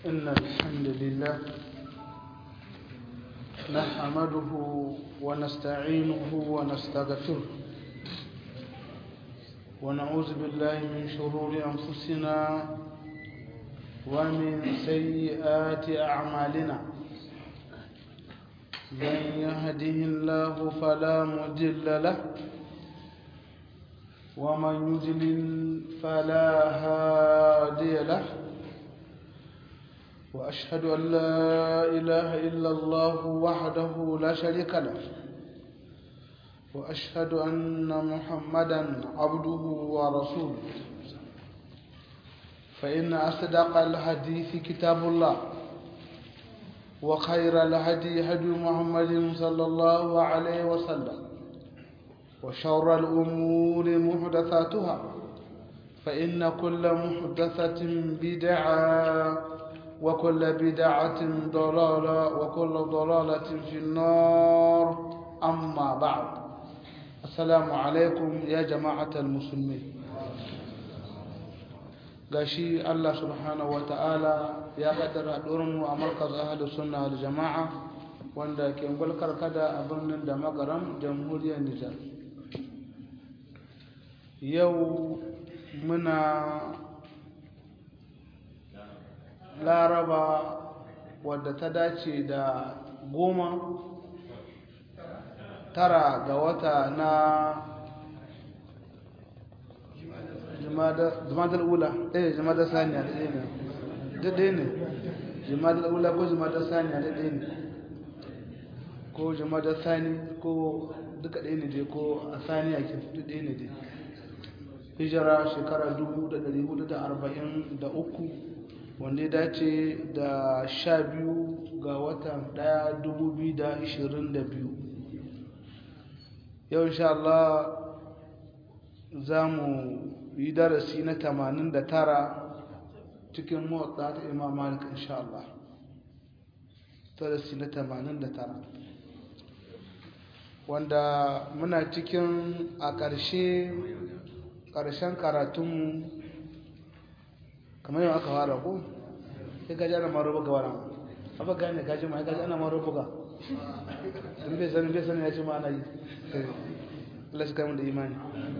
إن الحمد لله نحمده ونستعينه ونستغفره ونعوذ بالله من شرور أنفسنا ومن سيئات أعمالنا من يهده الله فلا مضل له ومن يضلل فلا هادي له وأشهد أن لا إله إلا الله وحده لا شريك له وأشهد أن محمدا عبده ورسوله فإن أصدق الحديث كتاب الله وخير الهدي هدي محمد صلى الله عليه وسلم وشر الأمور محدثاتها فإن كل محدثة بدعة وكل بدعة ضلالة وكل ضلالة في النار أما بعد السلام عليكم يا جماعة المسلمين gashi Allah subhanahu wata'ala ya kaddara mu a markaz ahlus sunna wal jama'a wanda ke gulkar kada a birnin da magaram jamhuriyar Nijar yau muna laraba wadda ta dace da 9 ga wata na jimadar ula jimadar saniya daidai ne jimadar ula ko jimadar saniya daidai ne ko jimadar sani ko duka ɗaya ne dai ko a saniya ke daidai ne dai hijira shekara 1443 wanda ya dace da 12 ga watan 1 2022 yau insha Allah za mu yi darasi na 89 cikin motsa ta Imam Malik insha Allah darasi na 89 wanda muna cikin a ƙarshen karatunmu kamar yau aka fara ko sai gaji ana maro buga wani abu gane gaji ma gaji ana maro buga in bai sani ya ce ma ana yi Allah shi kamun da imani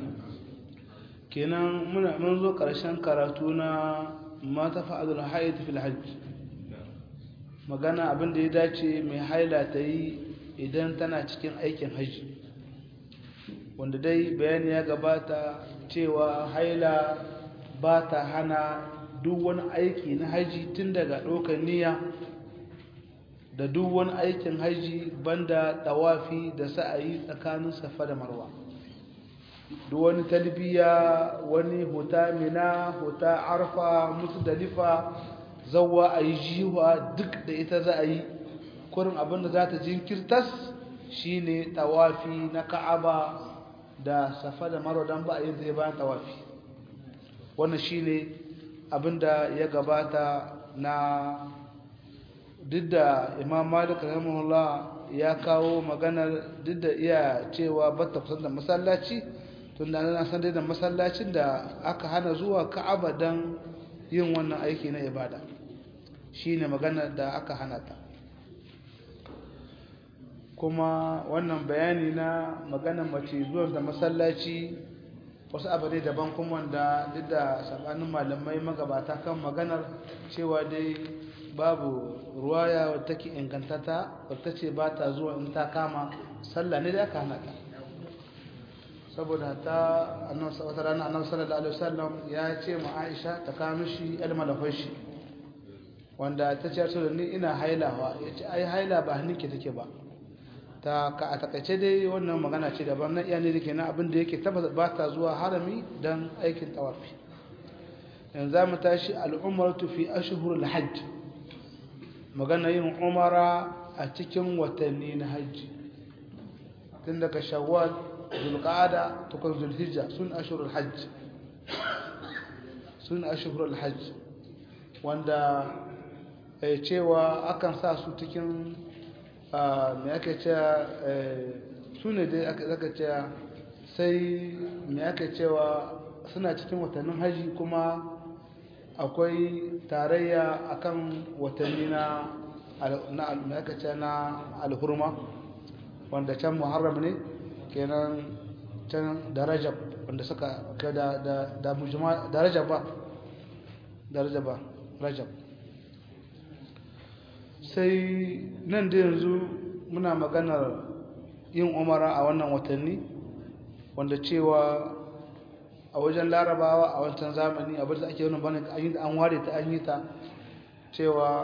kenan mun zo ƙarshen karatu na mata fa'adul haid fil hajj magana abin da ya dace mai haila ta yi idan tana cikin aikin hajji wanda dai bayani ya gabata cewa haila ba ta hana duk wani aiki na haji tun daga ɗaukar niyya da duk wani aikin haji banda tawafi da sa'ayi tsakanin safa da marwa duk wani talbiya wani huta mina huta arfa musdalifa zawwa ayi jiwa duk da ita za a yi kurin abinda za ta jinkirtas shine tawafi na ka'aba da safa da marwa dan ba a yin zai bayan tawafi wannan shine abinda ya gabata na duk da Imam Malik rahimahullah ya kawo maganar duk da iya cewa batta kusan da masallaci tunda na san dai da masallacin da aka hana zuwa Ka'aba dan yin wannan aiki na ibada shine maganar da aka hana ta kuma wannan bayani na maganar mace zuwa da masallaci wasu abu ne daban kuma wanda duk da sabanin malamai magabata kan maganar cewa dai babu ruwaya wadda take ingantata wadda ce ba ta zuwa in ta kama sallah ne da aka hana ta saboda ta wata rana annabi sallallahu alaihi wasallam ya ce ma Aisha ta kawo mishi almalafai shi wanda ta ce da ni ina hailawa ya ce ai haila ba hannunki take ba a takaice dai wannan magana ce daban na iyali da ke na abin da yake tabbata ba ta zuwa harami don aikin tawafi yanzu za mu tashi al'umaratu fi ashhurul hajj magana yin umara a cikin watanni na hajji tun daga shawwal zulqa'ada tukun zulhijja sun ashhurul hajj wanda cewa akan sa su cikin me ake cewa su ne dai aka cewa sai me ake cewa suna cikin watannin haji kuma akwai tarayya akan watanni na alhurma wanda can muharram ne kenan can da rajab wanda suka da mujma da rajab rajab sai nan da yanzu muna maganar yin umara a wannan watanni wanda cewa a wajen larabawa a wancan zamani abin da ake wani bane an ware ta an yi ta cewa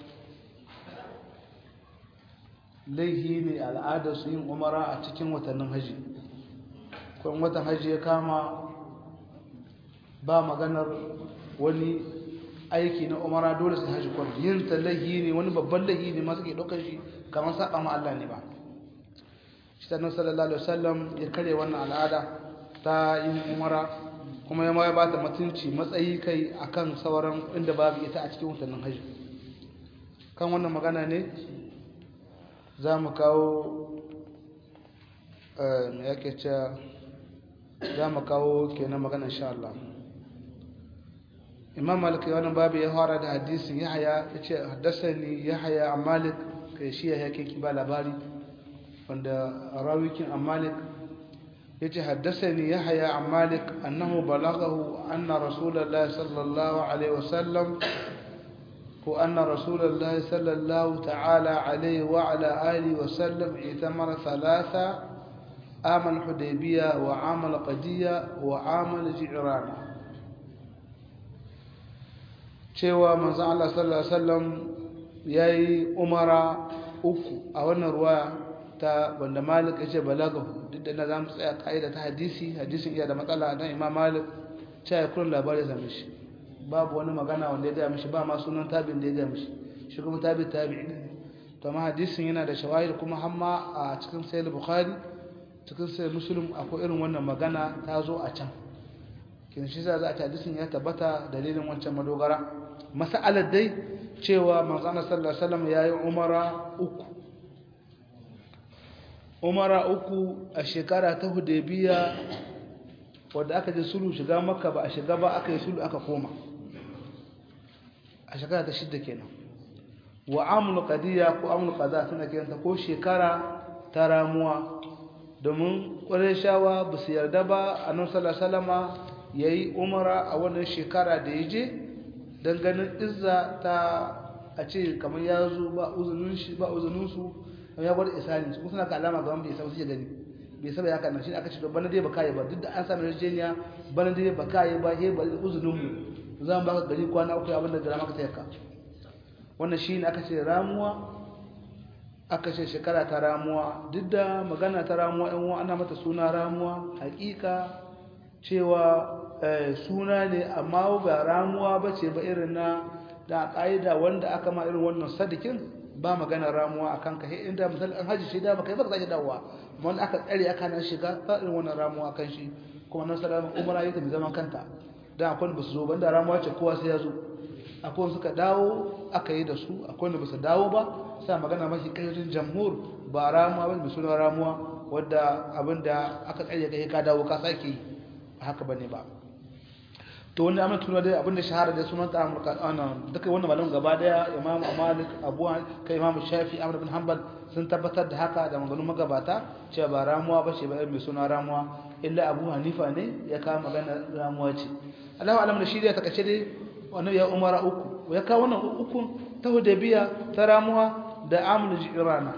laihi ne al'adar su yin umara a cikin watannin haji kuma watan haji ya kama ba maganar wani aiki na umara dole sai haji kwan yin ta laihi ne wani babban laihi ne masu ke ɗaukar shi kamar saɓa ma Allah ne ba shi ta nan sallallahu alaihi wasallam ya kare wannan al'ada ta yin umara kuma ya ba ta mutunci matsayi kai akan sauran inda babu ita a cikin watannin haji kan wannan magana ne za mu kawo me yake cewa za mu kawo kenan magana insha Allah imam malik wannan babu ya fara da hadisin yahya yace haddathani yahya an malik kai shi yake kiba labari wanda rawikin an malik yace haddathani yahya an malik annahu balaghahu anna rasulullahi sallallahu alaihi wasallam وأن رسول الله صلى الله تعالى عليه وعلى آله وسلم اعتمر ثلاثة عام الحديبية وعام القدية وعام الجعرانة cewa manzo Allah sallallahu alaihi wasallam yayi umara uku a wannan ruwa ta wanda Malik yace balagahu duk da zamu tsaya kaida ta hadisin iya da matsala dan Imam Malik cewa kullun labari zame shi babu wani magana wanda ya gaya mishi ba ma sunan tabi'in da ya gaya mishi shi kuma tabi'i ne to ma hadisin yana da shawahid kuma hamma a cikin sahih bukhari cikin sahih muslim akwai irin wannan magana ta zo a can kin shi za a ta hadisin ya tabbata dalilin wancan madogara mas'alar dai cewa manzo Allah sallallahu alaihi wasallam yayi umara uku a shekara ta Hudaybiya wanda aka je sulhu shiga Makka ba a shiga ba aka yi sulhu aka koma a shekara ta 6 kenan wa amul qadiya ko amul qada suna kiranta ko shekara ta ramuwa domin Qurayshawa ba su yarda ba Annabi sallallahu alaihi wasallama yayi umara a wannan shekara da yaje dan ganin izza ta a ce kamar ya zo ba uzunin su ya gwada isani su suna ka alama gaban bai san su gani bai saba ya kana shi aka ce bana dai baka yi ba duk da an samu yarjejeniya bana dai baka yi ba he ba uzunin mu zan baka gari kwana uku abin da gara maka tayaka wannan shine aka ce ramuwa aka ce shekara ta ramuwa duk da magana ta ramuwa ɗan uwa ana mata suna ramuwa hakika cewa suna ne amma ba ramuwa bace ba irin na da kaida wanda aka ma irin wannan sadikin ba magana ramuwa akan ka inda misali an haji shi da baka yi baka zaki dawowa wanda aka tsare aka nan shiga ba irin wannan ramuwa kan shi kuma nan salamu umara yake da zaman kanta dan akwai ba su zo banda ramuwa ce kowa sai ya zo akwai suka dawo aka yi da su akwai da ba su dawo ba sai magana mashi kayyadin jamhur ba ramuwa ba da sunan ramuwa wanda abinda aka tsare kai ka dawo ka sake haka bane ba to wannan amma tuna dai abinda shahara da sunan ta amurka ana duka wannan malamin gaba daya Imam Malik Abu kai Imam Shafi Ahmad bin Hanbal sun tabbatar da haka da maganganun magabata cewa ba ramuwa bace ba mai suna ramuwa illa Abu Hanifa ne ya kawo magana ramuwa ce Allahu alam da shi da takace dai wannan ya umara uku ya kawo wannan ukun ta Hudaybiya ta ramuwa da amul jirana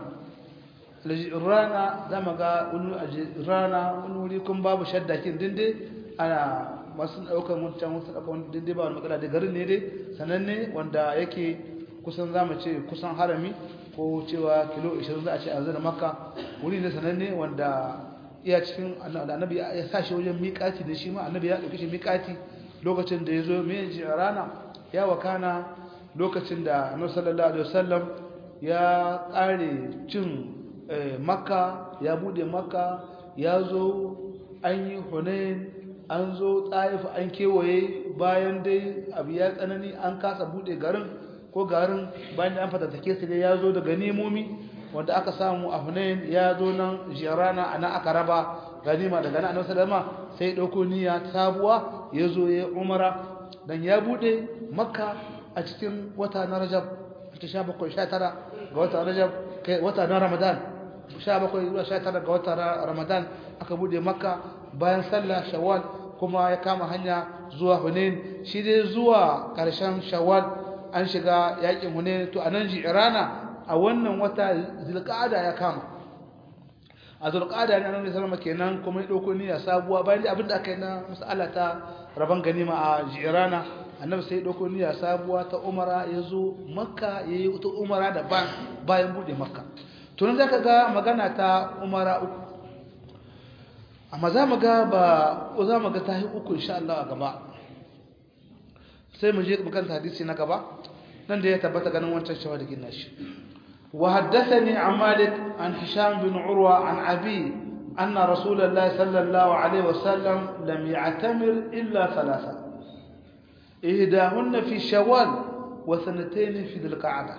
jirana zama ga jirana wani wuri kun babu shadda kin dinde ana masu daukar mutan wasu daukar wani dinde ba wani matsala da garin ne dai sananne wanda yake kusan zamu ce kusan harami ko cewa kilo 20 za a ce a zana Makka wuri ne sananne wanda iya cikin annabi ya sashi wajen miƙati da shi ma annabi ya dauke shi miƙati lokacin da yazo mai jirana ya wakana lokacin da Annabi sallallahu alaihi wasallam ya kare cin Makka ya bude Makka ya zo an yi Hunain an zo Taif an kewaye bayan dai abu ya tsanani an kasa bude garin ko garin bayan da an fatattake su dai ya zo daga nemomi wanda aka samu a Hunain ya zo nan Jirana ana aka raba ganima daga nan Annabi sallallahu alaihi wasallam sai dauko niyya sabuwa ya zo ya umara dan ya bude makka a cikin wata na rajab ta 17 19 ga wata rajab kai wata na ramadan 17 zuwa 19 ga wata ramadan aka bude makka bayan sallah shawwal kuma ya kama hanya zuwa hunain shi dai zuwa karshen shawwal an shiga yakin hunain to anan ji'rana a wannan wata zulqa'ada ya kama a zulqa'ada ne annabi sallallahu alaihi wasallam kenan kuma ya dauko niyya sabuwa bayan abinda aka yi na mas'ala ta raban ganima a ji'rana annabi sai ya dauko niyya sabuwa ta umara yazo makka yayi ta umara da bayan bude makka to nan zaka ga magana ta umara uku amma za mu ga tahi uku insha Allah a gaba sai mu je makanta hadisi na gaba nan da ya tabbata ganin wancan shawadikin nashi وحدثني عن مالك عن هشام بن عروة عن أبي أن رسول الله صلى الله عليه وسلم لم يعتمر إلا ثلاثة إهداهن في شوال وسنتين في ذي القعدة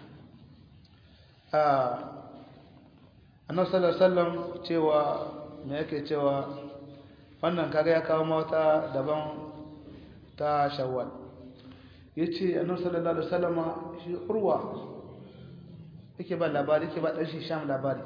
النبي صلى الله عليه وسلم cewa me yake cewa wannan kaga ya kawo mata daban ta shawwal yace annabi sallallahu alaihi wasallam shi urwa yake ba labari yake ba dan shi sham labari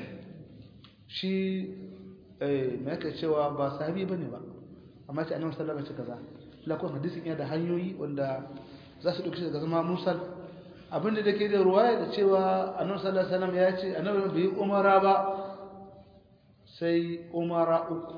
shi me yake cewa ba sahabi bane ba amma sai annabi sallallahu alaihi wasallam kaza la ko hadisin yana da hanyoyi wanda za su dauke shi daga zama mursal abinda dake da ruwaya da cewa annabi sallallahu alaihi wasallam ya ce annabi bai umara ba sai umara uku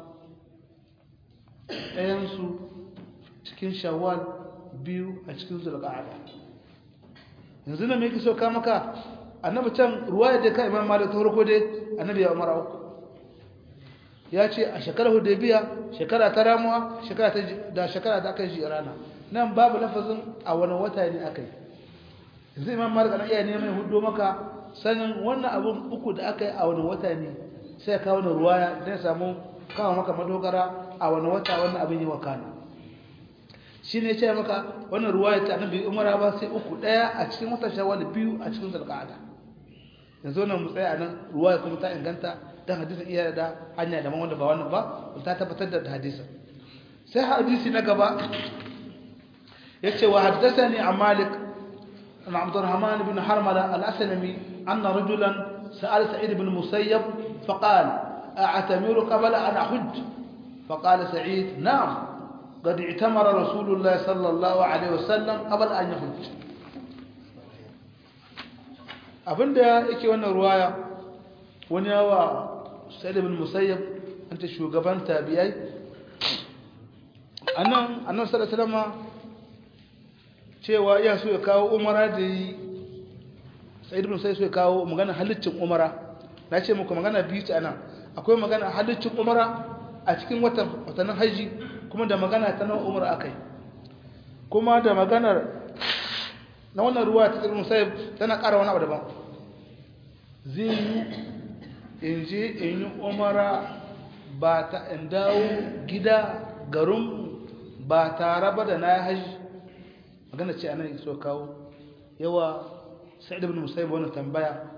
ɗayan su cikin shawwal biyu a cikin zulqa'ada yanzu ne me yake so ka maka annabi can ruwaya da ka imam malik ta farko dai annabi ya umara uku ya ce a shekarar hudaybiya shekara ta ramuwa shekara da aka yi rana nan babu lafazin a wani wata ne aka yi yanzu imam malik ana iya neman hudo maka sanin wannan abun uku da aka yi a wani wata ne sai ka wani ruwaya da ya samu kawo maka madogara a wani wata wannan abin yi wa kana shi ne ce maka wannan ruwaya ta annabi umara ba sai uku daya a cikin watan shawwal biyu a cikin zulqa'ada yanzu nan mu tsaya nan ruwaya kuma ta inganta dan hadisin iya da hanya da wanda ba wannan ba ta tabbatar da hadisin sai hadisi na gaba yace wa haddathani an malik an abdurrahman ibn harmala al-aslami anna rajulan sa'ala sa'id ibn musayyab faqala a'tamiru qabla an ahujj faqala sa'id na'am قد اعتمر رسول الله صلى الله عليه وسلم قبل أن يحج abinda yake wannan ruwaya wani yawa Sa'id ibn Musayyab anta shugaban tabi'ai annabi sallallahu alaihi wasallam cewa ya so ya kawo umara da Sa'id ibn Musayyab so ya kawo magana halaccin umara nace muku magana biyu ta anan akwai magana halaccin umara a cikin watan haji kuma da magana ta nan umar akai kuma da maganar na wannan ruwa ta ibn Musayyib tana ƙara wani abu daban zai yi in je in yi umara ba ta in dawo gida garin ba tare ba da na haji magana ce anan so kawo yawa Sa'id ibn Musayyib wannan tambaya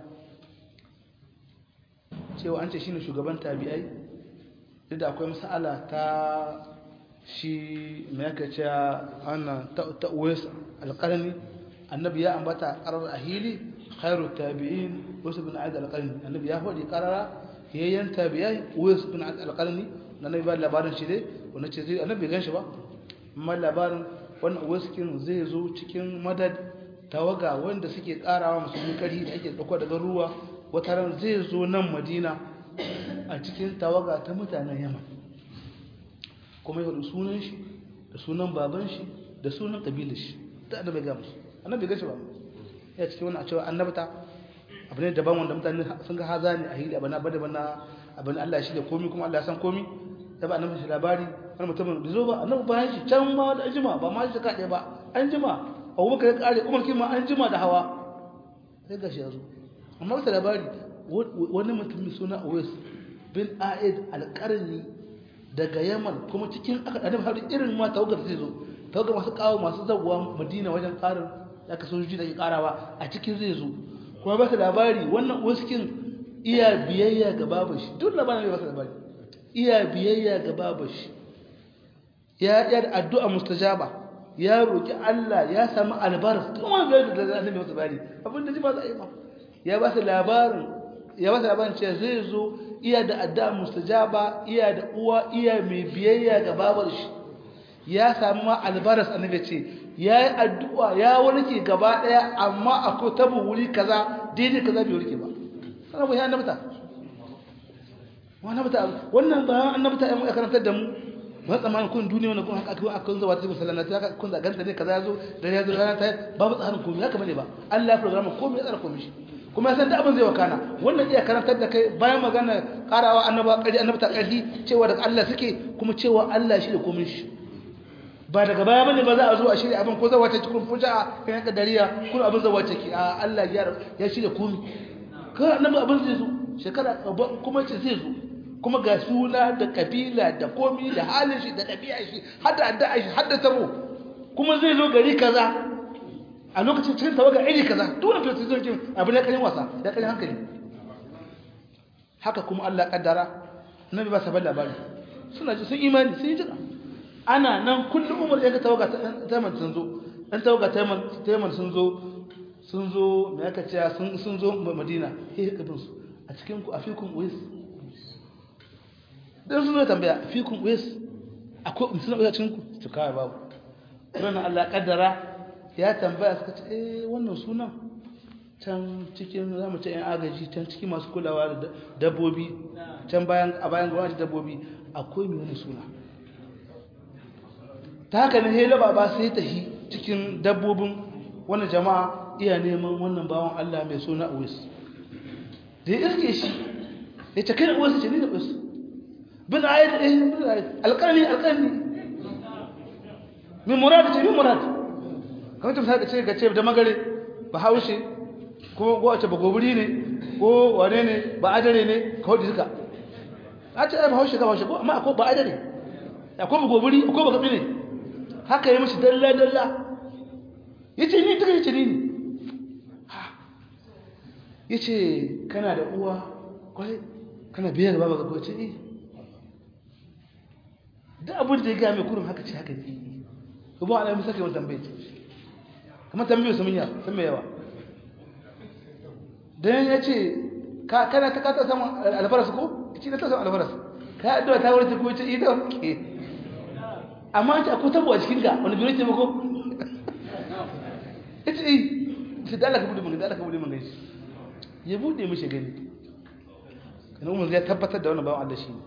cewa an ce shine shugaban tabi'ai duk da akwai mas'ala ta shi mai aka ce ana ta'uwais alƙarni annabi ya ambata ƙarar ahili khairu tabi'in wasu bin a'ad alƙarni annabi ya faɗi ƙarara yayyan tabi'ai wasu bin a'ad alƙarni annabi ba labarin shi dai wanda ce zai annabi gan shi ba amma labarin wannan waskin zai zo cikin madad tawaga wanda suke ƙarawa musulmi ƙarfi da ake ɗauko daga ruwa wata ran zai zo nan madina a cikin tawaga ta mutanen yaman kuma yau da sunan shi da sunan baban shi da sunan kabilar shi da annabi ga musu annabi ga shi ba ya cikin wannan a cewa annabta abu ne daban wanda mutane sun ga haza ne a hili abana bada bana abin Allah shi da komi kuma Allah ya san komi da ba annabi shi labari wani mutumin da zo ba annabi bayan shi can ma da anjima ba ma shi kaɗai ba an jima Abubakar ya kare Umar kima an jima da hawa sai ga shi ya zo amma wata labari wani mutum mai suna Uwais bin A'id al-Qarni daga Yaman kuma cikin aka annabi har irin ma tawagar zai zo tawagar masu kawo masu zaguwa Madina wajen karin da aka sojoji da ke karawa a cikin zai zo kuma ba ta labari wannan waskin iya biyayya ga babashi duk labarin bai ba ta labari iya biyayya ga babashi ya yi addu'a mustajaba ya roki Allah ya samu albaras tun wani gari da annabi wasu bari abin da ji ba za a yi ba ya ba su labarin cewa zai zo iya da addu'a mustajaba iya da uwa iya mai biyayya ga babar shi ya samu ma albaras annabi ce yayi addu'a ya warke gaba daya amma akwai tabu wuri kaza daidai kaza bai warke ba kana ba ya annabta wannan ba annabta ai mu karantar da mu ba tsammanin kun duniya wannan kun haka akan zuwa cikin sallata haka kun da ganta ne kaza yazo da yazo rana ta babu tsarin komai haka bane ba Allah ya program komai ya tsara komai shi kuma san da abin zai wakana wannan iya karantar da kai bayan magana karawa annabta ƙarfi cewa daga Allah suke kuma cewa Allah shi da komai shi ba daga baya bane ba za a zo a shirya abin ko zawa ta cikin fuja kan kadariya kun abin zawa take a Allah ya shirya komai ka annabi abin zai zo shekara kuma ce zai zo kuma ga suna da kabila da komai da halin shi da dabi'a shi har da addu'a shi har da tabo kuma zai zo gari kaza a lokacin cikin tawaga iri kaza duk wani precision kin abin da kalin wasa da kalin hankali haka kuma Allah kaddara nabi ba sabon labari suna ji sun imani sun jira ana nan kullum umar ya ga tawaga taiman sun zo dan tawaga taiman sun zo me aka ce sun zo Madina sai ka bin su a cikin ku afikum uwais dan sun zo tambaya afikum uwais akwai musulmi a cikin ku to kai babu ranan Allah kaddara ya tambaya suka ce wannan sunan can cikin zamu ce yan agaji can cikin masu kulawa da dabbobi can a bayan gwamnati dabbobi akwai mai wani suna ta haka ne hela baba sai ta hi cikin dabbobin wannan jama'a iya neman wannan bawan Allah mai suna Uwais da ya iske shi ya ce kai Uwais ce ni da Uwais bin ayat alƙalmi min murad ce min murad kamar ta misali ga ce da magare ba haushe ko wace ba gobiri ne ko wane ne ba adare ne ko duka a ce ba haushe ko amma akwai ba adare akwai ba gobiri akwai ba gabi ne haka yi mishi dalla yace ni duka yace ni yace kana da uwa kai kana biyar baba ga ko ce eh da abin da ya ga mai kurun haka ce haka ne ko ba Allah musaka wannan tambaye kuma tambaye su munya sun mai yawa dan yace kana ta kata samu albaras ko kici ta samu albaras ka addu'a ta wuce ko ce idan ke amma ta ko tabo a cikin ka wani biro ce mako yace sai dalaka bude mun gaishe ya bude mishi gani kana mun zai tabbatar da wannan bawan Allah shi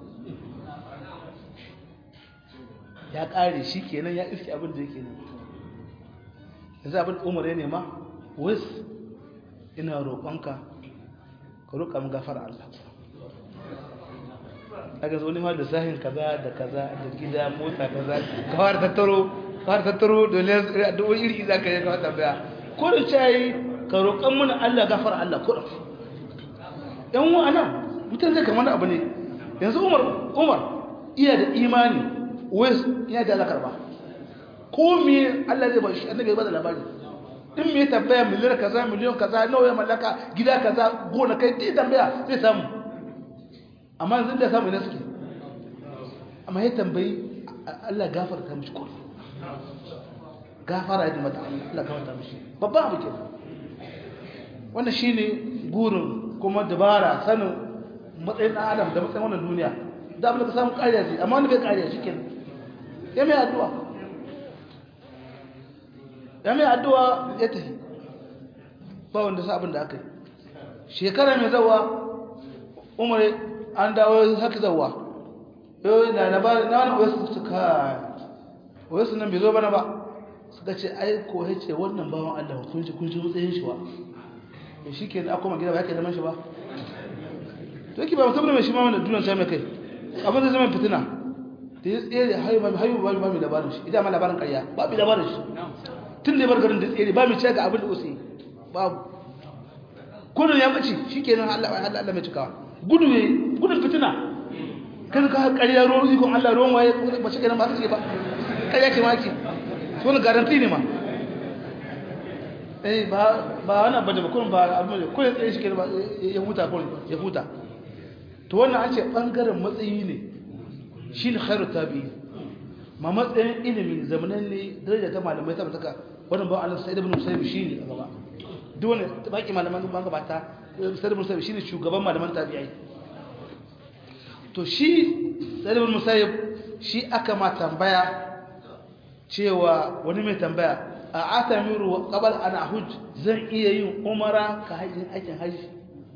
ya kare shi kenan ya iske abin da yake ne yanzu abin umar ya nema wais ina roƙonka ka roƙa mu gafara Allah daga zo ma da sahin kaza da kaza da gida mota kaza kawar tattaro dole addu'o'i iri za ka yi kawar tambaya ko da cayi ka roƙan mana Allah gafara Allah ko da yan wa anan mutum zai kamar abu ne yanzu umar iya da imani wais iya da Allah karba ko me Allah zai ba shi annabi ya bada labari in me tambaya miliyan kaza nawa ya mallaka gida kaza gona kai dai tambaya zai samu amma yanzu da samu ne suke amma ya tambayi Allah gafarta mishi ko gafara ya mata Allah gafarta mishi babban abu kenan wannan shine gurin kuma dabara sanin matsayin Adam da matsayin wannan duniya da abin da ka samu kariya ce amma wani bai kariya shikenan ya mai addu'a ya tafi ba wanda sa abin da aka yi shekara mai zawa umar an dawo haka zawa yau na labarin na wani wasu suka wasu nan bai zo bana ba suka ce ai ko ya ce wannan bawan Allah kun ji matsayin shi wa da shi ke da akoma gida ba ya ke zaman shi ba to yake ba musamman mai shi ma wanda dunan sai mai kai abin da zama fitina da ya tsere hayu ba mai labarin shi idan ma labarin karya ba mai labarin shi tun da bar garin da tsere ba mai ce ga abin da usi babu gudun ya bace shikenan Allah mai cikawa gudun fitina kan ka ƙarya ruwan ikon Allah ruwan waye ba shi kenan ba su ce ba ƙarya ce maki to ne garanti ne ma ba wani abu da bakon ba abu da ko ya tsaye shi kenan ba ya huta to wannan an ce bangaren matsayi ne shine khairu tabi'i ma matsayin ilimi zamanin ne daraja ta malamai ta mutaka wannan ba Allah sai ibn Musayyib shine a gaba duk wani baki malaman ban gabata sai ibn Musayyib shine shugaban malaman tabi'ai to shi sai ibn Musayyib shi aka ma tambaya cewa wani mai tambaya a atamiru qabal ana hujj zan iya yin umara ka hajjin aikin haji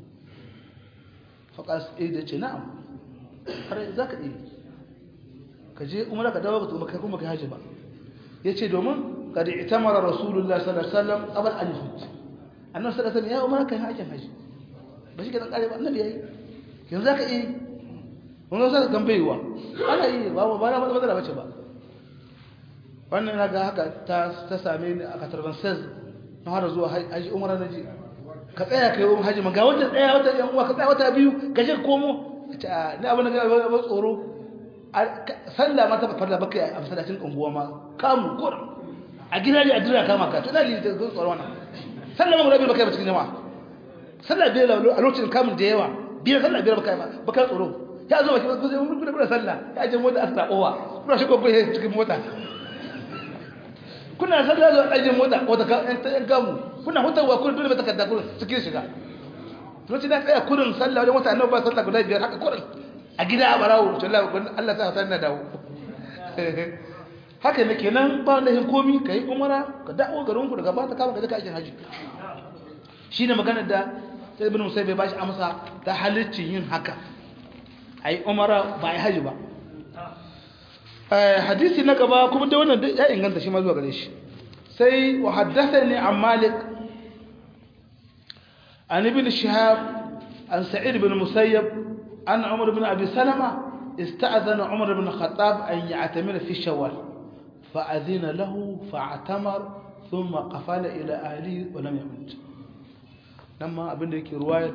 faqas da ce na'am har zaka yi ka je umara ka dawo ka tuba kai kuma kai haji ba yace domin kad itamara rasulullahi sallallahu alaihi wasallam qabal an hujj annabi sallallahu alaihi wasallam ya umara kai aikin haji ba shi kenan kare ba annabi yayi yanzu zaka yi wannan sai gambaiwa ana yi ba na matsala bace ba wannan naga haka ta same ni a katarban saz na har zuwa haji umara naji ka tsaya kai haji man ga wata tsaya wata yan uwa ka tsaya wata biyu ka je komo ni abin da ga tsoro sallah ma ta farla baka a masallacin unguwa ma kamu kur a gida ne a dira kama ka to dalili ta tsoro wannan sallah ma murabi baka ba cikin jama'a sallah bai a lokacin kamun da yawa biyar sallah biyar baka tsoro ya zo baki ku zai mun da sallah ya je mota asa owa kuna shigo ko cikin mota kuna sallah zo ajin mota ko ta yan gamu kuna hutawa kun dole ba takarda kun cikin shiga lokacin da tsaya kurin sallah wajen wata annabi ba sallah guda biyar haka kurin a gida a barawo Allah ta sa na dawo haka ne kenan ba lahin komi kai umara ka dawo garin ku daga ba ta kama ka je ka aikin haji shine magana da Ibn Musayyib bai bashi amsa ta halaccin yin haka ai umara ba ai haji ba hadisi na gaba kuma da wannan ya inganta shi ma zuwa gare shi sai wa haddathani an Malik an ibn Shihab an Sa'id ibn Musayyib an Umar ibn Abi Salama استأذن عمر بن الخطاب أن يعتمر في شوال فأذن له فاعتمر ثم قفل إلى أهله ولم يمت لما ابن ذيك رواية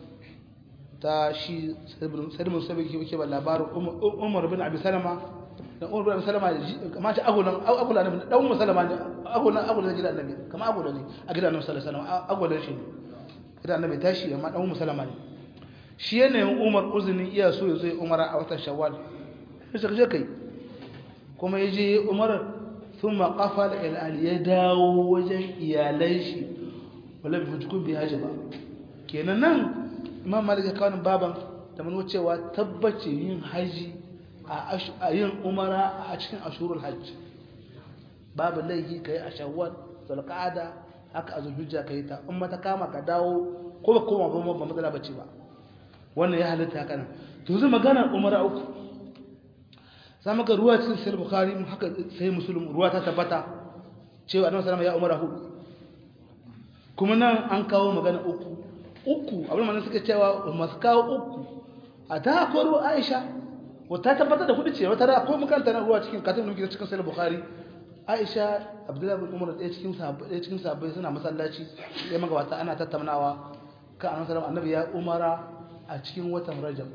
تاشي سيد مسلم كيف labarin Umar bin Abi Salama da Umar bin Abi Salama ma ta agolan annabi dan Ummu Salama agolan gidan annabi kama agolan ne a gidan annabi sallallahu alaihi wasallam agolan shi gidan annabi tashi amma dan Ummu Salama ne shi yana yin Umar uzuni iya so ya zo Umara a watan Shawwal sai je kai kuma yaje Umar thumma qafala ila ali ya dawo wajen iyalan shi wala bi fitukun bi haji ba kenan nan Imam Malik ya kawo baban da mun cewa tabbace yin haji a yin Umara a cikin ashurul hajj babu laifi kai a Shawwal zulqa'ada haka a zulhijja kai ta in mata kama ka dawo ko ba koma ba matsala bace ba wannan ya halitta haka nan to yanzu magana Umara uku sai maka ruwa cikin sahih Bukhari haka sai Muslim ruwa ta tabbata cewa Annabi sallallahu alaihi wasallam ya Umara hudu kuma nan an kawo magana uku abin manan suka cewa masu kawo uku a ta koro Aisha wata tabbata da hudu ce wata da akwai mukanta na ruwa cikin katin nuki cikin sahih Bukhari Aisha Abdullah bin Umar ɗaya cikin sahabbai suna masallaci sai magabata ana tattaunawa kan Annabi sallallahu alaihi wasallam Annabi ya Umara a cikin watan Rajab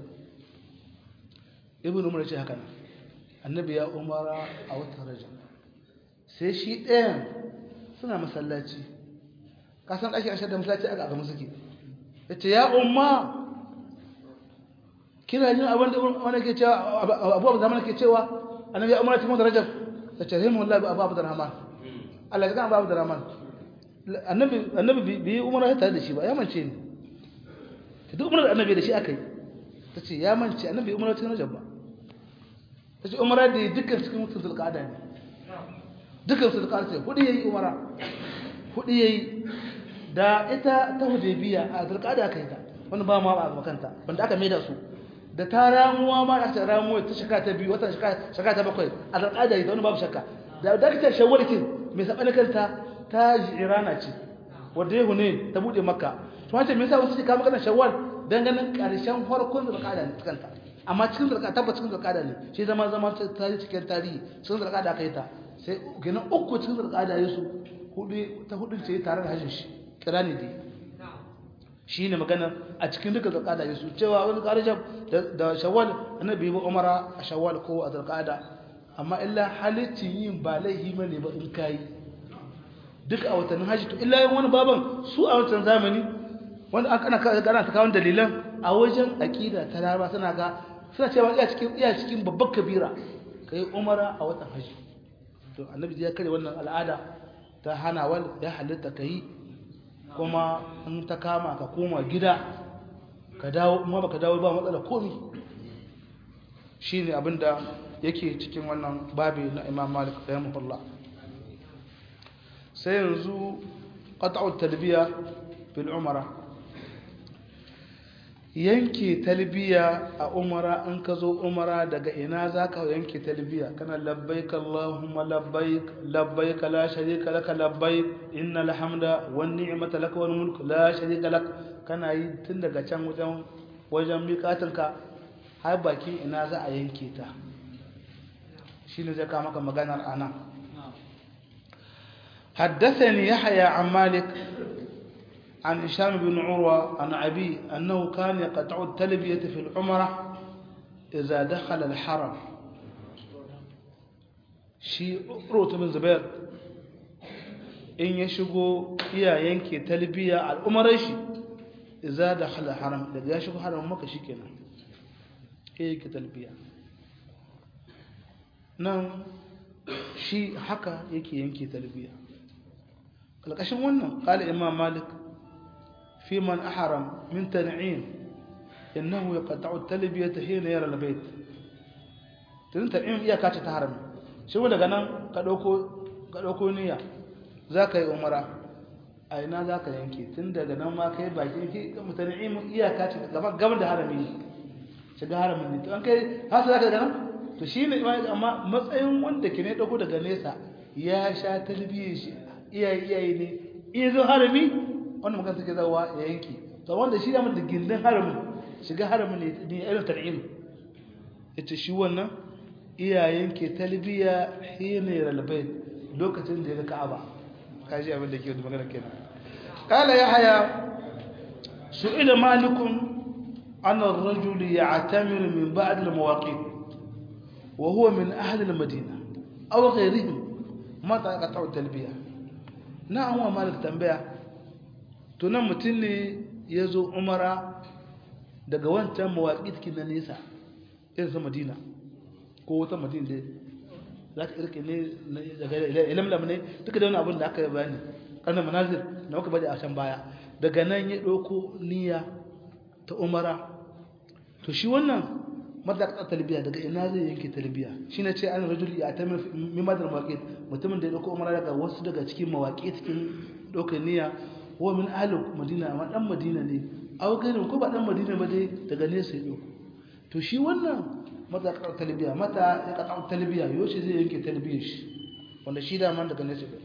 Ibn Umar ce haka Annabi ya Umara a watan Rajab sai shi ɗayan suna masallaci kasan ake ashar da masallaci aka ga musuke yace ya umma kina jin abin da wani ke cewa Abu Zaman ke cewa Annabi ya Umara cikin watan Rajab yace rahimahullahi Abu Abdurrahman Allah ya ga Abu Abdurrahman Annabi bi Umara tare da shi ba ya mance ni duk umar annabi da shi akai tace ya mance annabi umar cikin Rajab ba tace umara da dukkan cikin mutum zulqa'ada ne dukkan zulqa'ada sai kudi yayi umara kudi yayi da ita ta Hudaybiya a zulqa'ada akai ta wannan ba ma ba kanta wanda aka maida su da ta ramuwa ma da ta ramuwa ta shaka ta biyu wata shaka ta bakwai a zulqa'ada ita wannan babu shakka da dakta shawwal kin mai sabani kanta ta jirana ce wanda yahu ne ta bude makka to wace me yasa wasu suke kama kana shawwal dan ganin karshen farkon zulqa'ada ne kanta amma cikin zulqa'ada tabbata cikin zulqa'ada ne shi zama ta cikin tarihi cikin zulqa'ada kai ta sai gina uku cikin zulqa'ada yasu hudun ce tare da hajjin shi kirani dai shine magana a cikin duka zulqa'ada yasu cewa wani Rajab da shawwal annabi ba umara a shawwal ko a zulqa'ada amma illa halitti yin ba laihi bane ba in kai duka a watan hajji to illa yin wani baban su a wancan zamani wanda ana ta kawo dalilan a wajen aqida ta laraba suna cewa iya cikin babbar kabira kai umara a watan haji to annabi ya kare wannan al'ada ta hana wal ya halitta kai kuma in ta kama ka koma gida ka dawo kuma baka dawo ba matsala komai shine abinda yake cikin wannan babi na Imam Malik rahimahullah sai yanzu qat'u talbiya fil umara yanke talbiya a umara in ka zo umara daga ina zaka yanke talbiya kana labbaik allahumma labbaik labbaik la sharika lak labbaik innal hamda wan ni'mata lak wal mulk la sharika lak kana yi tun daga can wajen miƙatinka har baki ina za a yanke ta shine zai ka maka maganar ana حدثني يحيى عن مالك عن هشام بن عروة عن أبي أنه كان يقطع التلبية في العمرة إذا دخل الحرم شيء عروة بن زبير إن يشقوا إيا ينكي تلبية على العمرة إذا دخل الحرم إذا يشقوا حرم مكة شكنا ينكي تلبية نعم شيء حكى ينكي تلبية القشن ونه قال إمام مالك في من أحرم من تنعيم إنه يقطع التلبية حين يرى البيت تنعيم إياك تحرم شو ولا جنا كدوكو نية ذاك يومرا أين ذاك ينكي تندى جنا ما كي باجي متنعيم إياك قبل ده حرمي شجع حرمي أنك هذا ذاك جنا تشين أما مسألة وند كني دوكو ده جنيسا يا شا تلبية iyaye ne in zo harami wannan magana take zawa ya yanki to wanda shi da mutum gindin haramin shiga haramin ne irin tar'im ita shi wannan iyayen ke talbiya hina yalbayt lokacin da ya ga Ka'aba kaji abin da ke da magana kenan qala yahya su'ila malikun ana ar-rajul ya'tamir min ba'd al-mawaqit wa huwa min ahli al-madina aw ghayrihim mata yaqta'u talbiya na an wa malik tambaya to nan mutum ne ya zo umara daga wancan mawaƙi na nesa irin sa madina ko wata madina dai za ka irke ne daga ilamlam ne duka da wani abin da aka yi bayani ƙarnar manazir na maka bada a can baya daga nan ya ɗauko niyya ta umara to shi wannan madaka talbiya daga ina zai yanke talbiya shine ce an rajul ya ta min madar mawaqit mutumin da ya dauko umara daga wasu daga cikin mawaqit cikin dokar niyya wa min ahli madina amma dan madina ne aw gairin ko ba dan madina ba dai daga nesa ya dauko to shi wannan madaka talbiya mata ya qata talbiya yoshi zai yanke talbiyar shi wanda shi da man daga nesa ba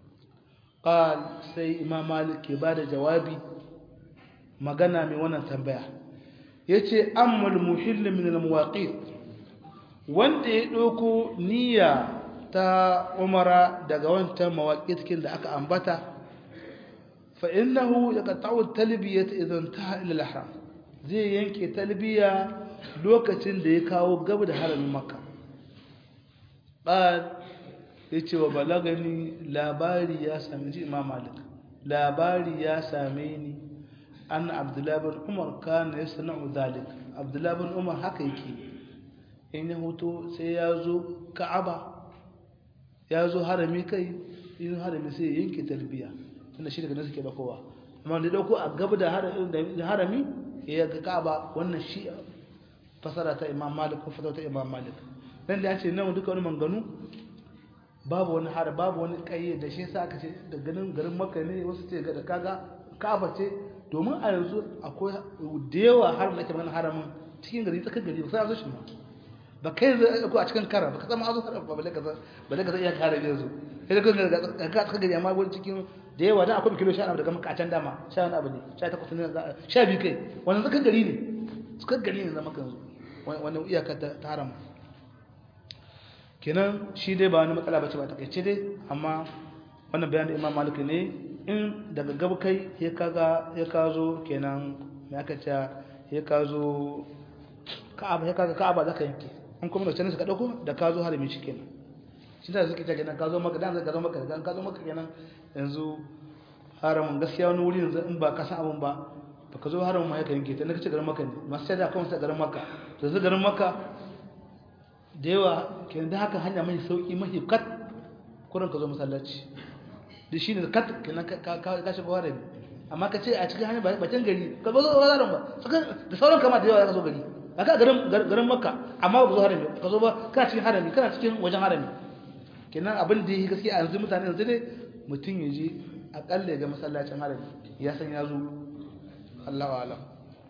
qal sai imam malik ke bada jawabi magana mai wannan tambaya yace ammal muhill min al-mawaqit wanda ya doko niyya ta umara daga wancan mawaqitin da aka ambata fa innahu yaqta'u at-talbiyah idan intaha ila al-ihram zai yanke talbiya lokacin da ya kawo gaba da haramin makka qal yace wa balagani labari ya same ni imam malik labari ya same ni أن عبد الله بن عمر كان يصنع ذلك عبد الله بن عمر حقيقي إنه تو سيازو كعبة يازو هرمي كي إنه هرمي سي ينكي تلبية أنا شيء كنا نسكت أخوه أما ندوكو أقبل هرمي هي كعبة وأن الشيء فصلت إمام مالك وفتوى إمام مالك لأن يعني إنه دوكو أنا منغنو babu wani har babu wani kai da shi sa aka ce da ganin garin Makka ne wasu ce ga kaga Ka'aba ce domin a yanzu akwai da yawa har da ke magana haramin cikin gari tsakar gari ba sai azo shi ma ba kai ko a cikin kara ba ka zama azo kara ba balle ka iya kare yanzu sai da ka tsakar gari amma wani cikin da yawa dan akwai kilo 10 daga Makka a can dama 10 abu ne 18 ne 12 kai wannan tsakar gari ne tsakar gari ne zama kanzu wannan iyaka ta harama kenan shi dai ba wani matsala bace ba ta kai ce dai amma wannan bayanin Imam Malik ne in daga gaba kai ya kazo kenan me aka ce ya kazo Ka'aba ya kaga Ka'aba zaka yanke an kuma da canin suka dauko da kazo harami shi kenan shi da suke ce kenan kazo maka dan zaka zo maka dan kazo maka kenan yanzu haramin gaskiya wani wuri yanzu in ba ka san abun ba baka zo haramin ma ya yanke ta nake ce garin Makka ne masu sai da kuma sai garin Makka to yanzu garin Makka da yawa kenan da haka hanya mai sauki mai kat kurin ka zo masallaci da shine kat kenan ka shiga harami amma ka ce a cikin hanya bakin gari ka zo wazaren ba da sauran kama da yawa ka zo gari aka garin makka amma ba zo harami ka zo ba kana cikin harami kana cikin wajen harami kenan abin da yake gaskiya a yanzu mutane yanzu ne mutum ya je akalla ga masallacin harami ya san ya zo Allahu a'lam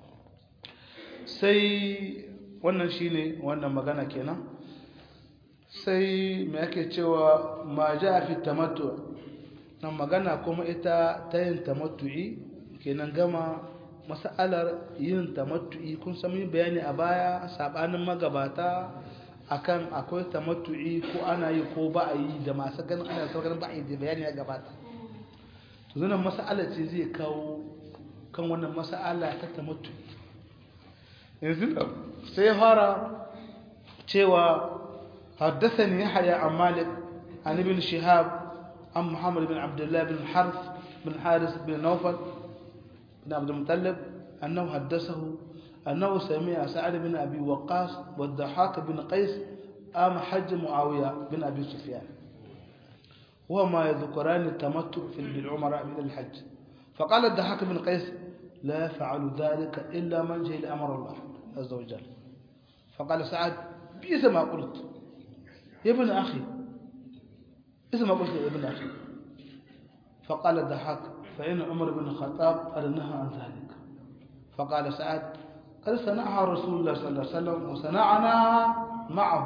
sai wannan shine wannan magana kenan sai me yake cewa ma ja fi tamattu nan magana kuma ita ta yin tamattu'i kenan gama mas'alar yin tamattu'i kun san mun bayani a baya sabanin magabata akan akwai tamattu'i ko ana yi ko ba a yi da masu ganin ana sauran ba a yi da bayani ya gabata to zanen mas'alar ce zai kawo kan wannan mas'ala ta tamattu'i yanzu sai fara cewa حدثني يحيى عن مالك عن ابن شهاب عن محمد بن عبد الله بن حارث بن نوفل بن عبد المطلب أنه حدثه أنه سمع سعد بن أبي وقاص والضحاك بن قيس آم حج معاوية بن أبي سفيان وهما يذكران التمتع في العمراء من الحج فقال الضحاك بن قيس لا يفعل ذلك إلا من جهل أمر الله عز وجل فقال سعد بئس ما قلت يا ابن أخي بئس ما قلت يا ابن أخي فقال الضحاك فإن عمر بن الخطاب قد نهى عن ذلك فقال سعد قد صنعها رسول الله صلى الله عليه وسلم وصنعنا معه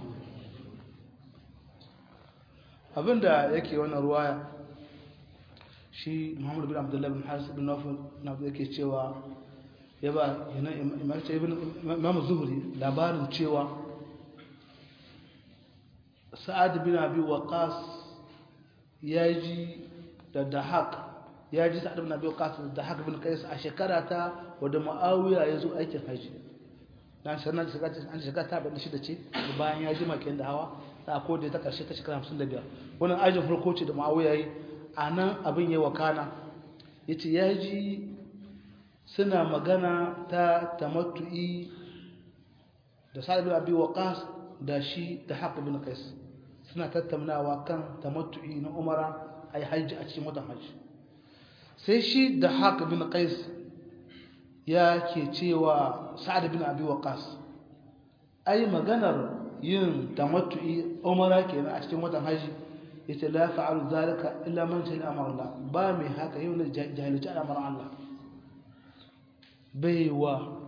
abinda yake wannan ruwaya shi Muhammad bin Abdullah bin Haris bin Nawfal na yake cewa ya ba yana Imam Zuhri labarin cewa Sa'ad bin Abi Waqqas yaji da Dahak yaji Sa'ad bin Abi Waqqas da Dahak bin Qais a shekara ta wanda Muawiya ya zo aikin haji dan sanan an shiga ta bada shi da ce bayan ya ji makin da hawa ta ko da ta karshe ta shekara 55 wannan ajin farko ce da Muawiya yi anan abin ya wakana yace yaji suna magana ta tamattu'i da Sa'ad bin Abi Waqqas da shi da Dahak bin Qais suna tattaunawa kan tamattu'i na umara ay hajji a cikin watan hajji sai shi da Dahak bin Qais yake cewa Sa'ad bin Abi Waqqas ai maganar yin tamattu'i umara kenan a cikin watan hajji yace la fa'alu zalika illa man jahila amara Allah ba mai haka yau ne jahilci amara Allah baiwa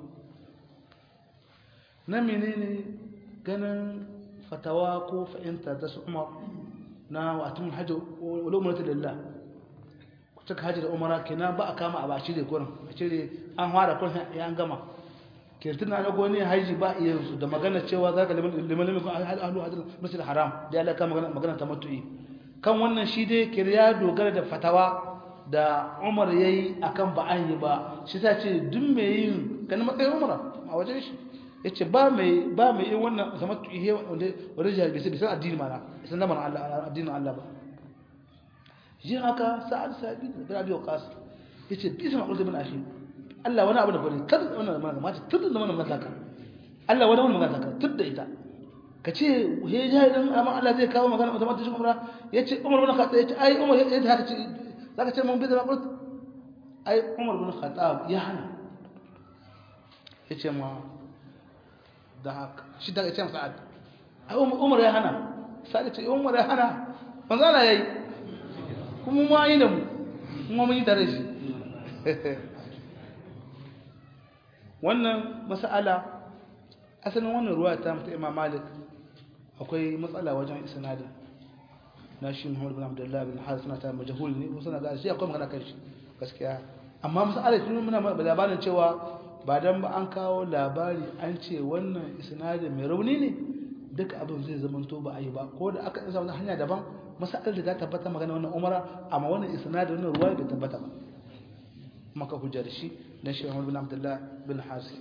na menene ganin fatawa ko fahimta ta su umar na watan hajji wani umarta lillah ku cika hajji da umara kenan ba a kama a ba cire kurin a cire an fara kurin ya an gama kirtin na goni hajji ba iya su da magana cewa za ka liman kun ahlu hajji masjid haram da ya kama magana ta matu'i kan wannan shi dai kirya dogara da fatawa da umar ya yi a kan ba an yi ba shi ta ce duk mai yin ganin matsayin umara a wajen shi ya ce ba mai yin wannan zama tu'ihe wadda jihar bisa addini mana isan zama addinin Allah ba yin haka sa'ad sabi da rabi wa kasu ya ce bisa maƙulta bin ashe Allah wani abu da kwari kada wannan magana mace tun da wannan mazaka Allah wani magana zaka tun da ita ka ce he jahilin amma Allah zai kawo magana zama ta shi umra ya ce umar bin khattab ya ce ai umar ya ce haka ce zaka ce mun bi da maƙulta ai umar bin khattab ya hana ya ce ma da haka shi daga can sa'ad umar ya hana sa'ad ce umar ya hana manzala yayi kuma mu yi da mu kuma mun yi tare shi wannan mas'ala asalin wannan ruwa ta mata Imam Malik akwai matsala wajen isnadin na shi Muhammad bin Abdullah bin Haris na ta majhul ne ko sana ga shi akwai magana kan shi gaskiya amma mas'ala tun muna labarin cewa ba dan ba an kawo labari an ce wannan isnadin mai rauni ne duka abin zai zama to ba a yi ba ko da aka isa wani hanya daban masalar da ta tabbata magana wannan umara amma wannan isnadin wannan ruwa bai tabbata ba maka hujjar shi dan shi Muhammad bin Abdullah bin Hasim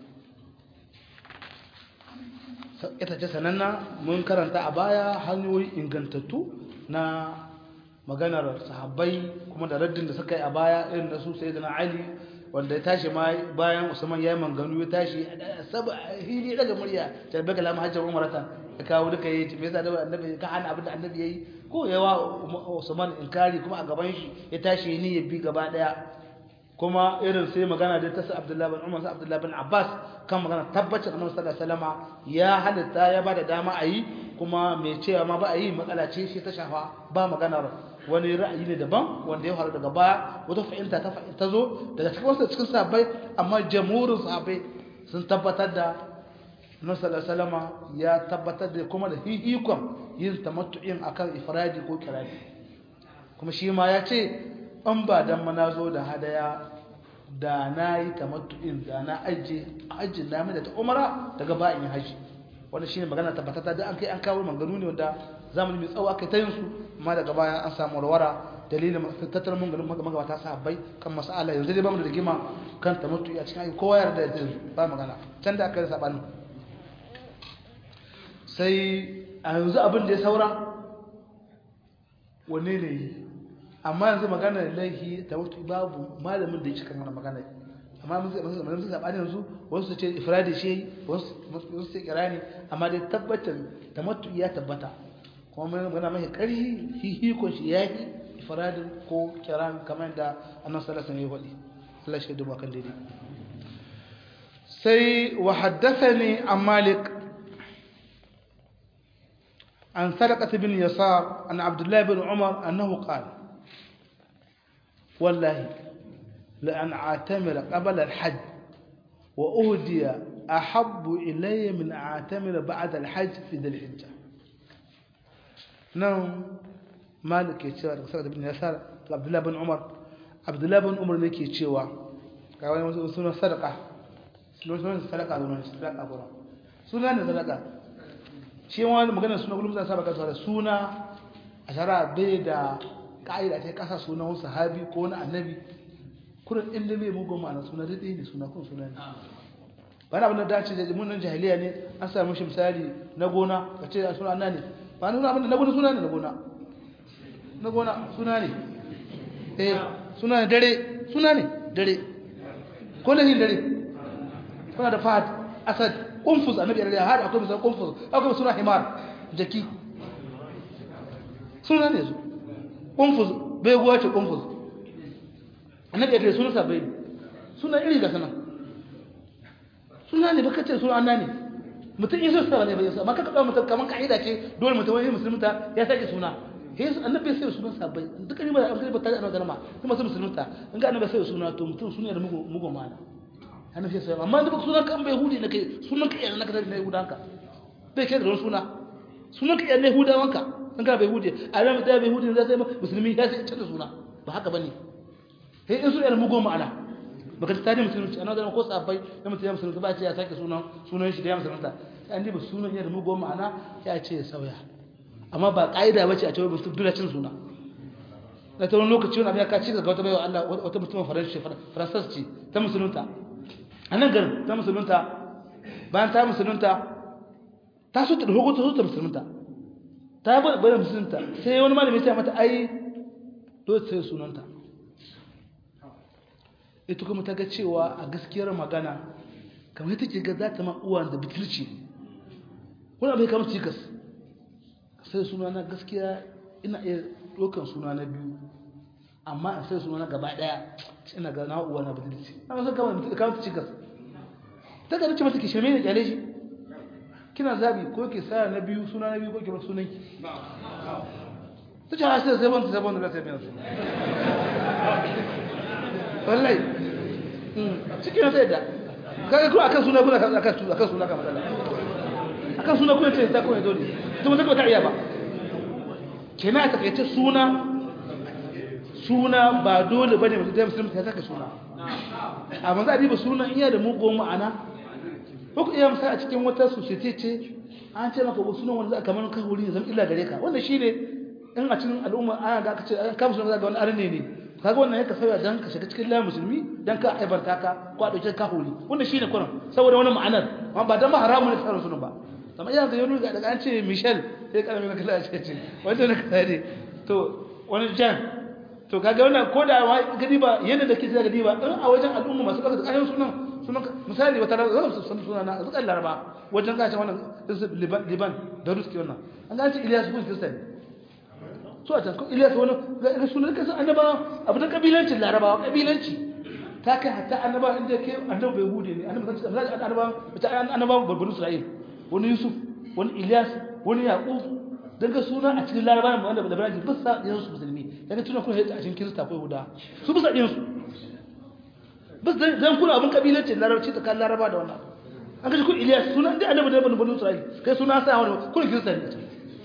ita ce sananna mun karanta a baya hanyoyi ingantattu na maganar sahabbai kuma da raddin da suka yi a baya irin da su sayyidina Ali wanda ya tashi ma bayan Usman yayi manganu ya tashi hili daga murya ta baka lama hajjar umarata da kawo duka yayi me yasa da annabi ka hana abin da annabi yayi ko yawa Usman inkari kuma a gaban shi ya tashi ni ya bi gaba daya kuma irin sai magana da ta sa Abdullah bin Umar sai Abdullah bin Abbas kan magana tabbacin Annabi sallallahu alaihi wasallama ya halitta ya bada dama a yi kuma mai cewa ma ba a yi matsala ce shi ta shafa ba maganar wani ra'ayi ne daban wanda ya faru daga baya wata fahimta ta zo daga cikin wasu cikin sahabbai amma jamhurin sahabbai sun tabbatar da Annabi sallallahu alaihi wasallama ya tabbatar da kuma da hihikon yin tamattu'in akan ifradi ko kirani kuma shi ma ya ce an ba dan mana zo da hadaya da na yi tamattu'in da na ajin na da ta umara daga bayan haji wannan shine magana tabbatata da an kai an kawo maganganu ne wanda zamani mai tsawo aka ta yin su amma daga bayan an samu warwara dalilin tattalin mun magabata sahabbai kan mas'ala yanzu dai ba mu da rigima kan tamattu'i a cikin ayi kowa yarda da yanzu ba magana can da aka yi sabani sai a yanzu abin da ya saura wanne ne amma yanzu magana laifi ta mutu babu malamin da ya cika mana magana amma mun zai sabani yanzu wasu ce ifradi shi wasu ce kirani amma dai tabbatar ta mutu ya tabbata kuma mun magana mai kari hihiko shi yaki ifradin ko kiran kamar da annabi sallallahu alaihi wasallam ya faɗi Allah shi duba kan daidai sai wa haddathani an Malik عن سرقة بن يسار عن عبد الله بن عمر أنه قال والله لأن أعتمر قبل الحج وأهدي أحب إلي من أعتمر بعد الحج في ذي الحجة نعم مالك يتشوى سرقة بن يسار عبد الله بن عمر عبد الله بن عمر لك يتشوى قال سنة سرقة سنة سرقة سنة سرقة shi wani magana suna kullum zan saba kasuwa da suna a shara bai da ka'ida ta kasa sunan wani sahabi ko wani annabi kurin inda bai mugun ma'ana suna daidai ne suna kun suna ne ba na abin da dace da mun nan jahiliya ne an samu shi misali na gona ka ce suna anna ne ba nuna abin da na gona suna ne na gona suna ne suna ne dare ko lahin dare kuna da fahad asad قنفذ النبي قال هذا اكو مثلا قنفذ اكو سنه حمار جكي سنه ne قنفذ bai gowace قنفذ annabi ya sunan sabai sunan iri ga sanan sunan ne baka ce sunan annani mutum yaso sa ne bai sa maka ka mutum kaman kaida ce dole mutum wani musulunta ya sake suna yesu annabi sai sunan sabai duka ne ba an kai ba tare da garma kuma sai musulunta in ga annabi sai suna to mutum sunan da mugo mana annabi sai amma duk sunan kan bai hudi ne kai sunan ka yana ka da yahudanka bai kai da sunan ka yana yahudawanka an ga bai hudi a ran da bai hudi zai sai musulmi ya sai canza suna ba haka bane sai in sunan mugo ma'ana baka ta tare musulunci annabi da ko sahabbai da mutum ya musulunta ba ce ya sake sunan shi da ya musulunta sai an diba sunan yana mugo ma'ana ya ce ya sauya amma ba kaida bace a cewa mutum dole cin suna da ta wani lokaci wani abin ya kaci daga wata baiwa Allah wata mutumin faransa ce ta musulunta a nan garin ta musulunta bayan ta musulunta ta so ta da hukunta ta musulunta ta bada musulunta sai wani malami ya mata ai dole sai sunanta ita kuma ta ga cewa a gaskiyar magana kamar take ga za ta ma uwan da bitirci wani abu ya kama cikas sai suna na gaskiya ina iya ɗaukan suna na biyu amma a sai suna na gaba ɗaya ina ga na'uwa na bitirci amma sai kama cikas ta gani ce mata ki shirme ne kyale shi kina zabi ko ki sa na biyu suna na biyu ko ki bar sunan ki ta ce ha sai ban da sai ban wallahi cikin sai da kaga ko akan suna kuna akan suna kamar Allah akan suna kuna ce ta kuma dole to mun ta iya ba kenan ta kace suna ba dole bane mutum da musulmi ta saka suna amma za a diba sunan iya da mugun ma'ana ko iya misali a cikin wata society ce an ce maka sunan wanda kamar ka wuri zan illa gare ka wanda shine in a cikin al'umma ana ga aka ce ka musulmi za ga wani arne ne kaga wannan yake sauya dan ka shiga cikin layin musulmi dan ka aibarta ka ko a dauke ka huli wanda shine kuran saboda wani ma'anar amma ba dan ba haramun ne sauran sunan ba amma iya ga yau daga an ce Michel sai karamin kala ce wanda ne kare to wani jan to kaga wannan koda gadi ba yanda da kike gadi ba in a wajen al'umma masu kasa da kayan sunan sunan misali wata zan suna na zukan laraba wajen kashin wannan liban da ruski wannan an gaci Ilyas kun kristan so a can Ilyas wani ga sunan kasan annaba abu da kabilancin larabawa kabilanci ta kai hatta annaba inda ke annaba bai hude ne annaba barbanu Isra'il wani Yusuf wani Ilyas wani Yaqub daga suna a cikin larabawa wanda da baraji bisa yan su musulmi daga tunan kun a cikin kirista ko Yahuda su bisa din su bas dan kuna abin kabilanci larabci ta kan laraba da wannan an kaji kun Ilyas suna da annabi da barbanu Isra'il kai suna sa wani kun kirista ne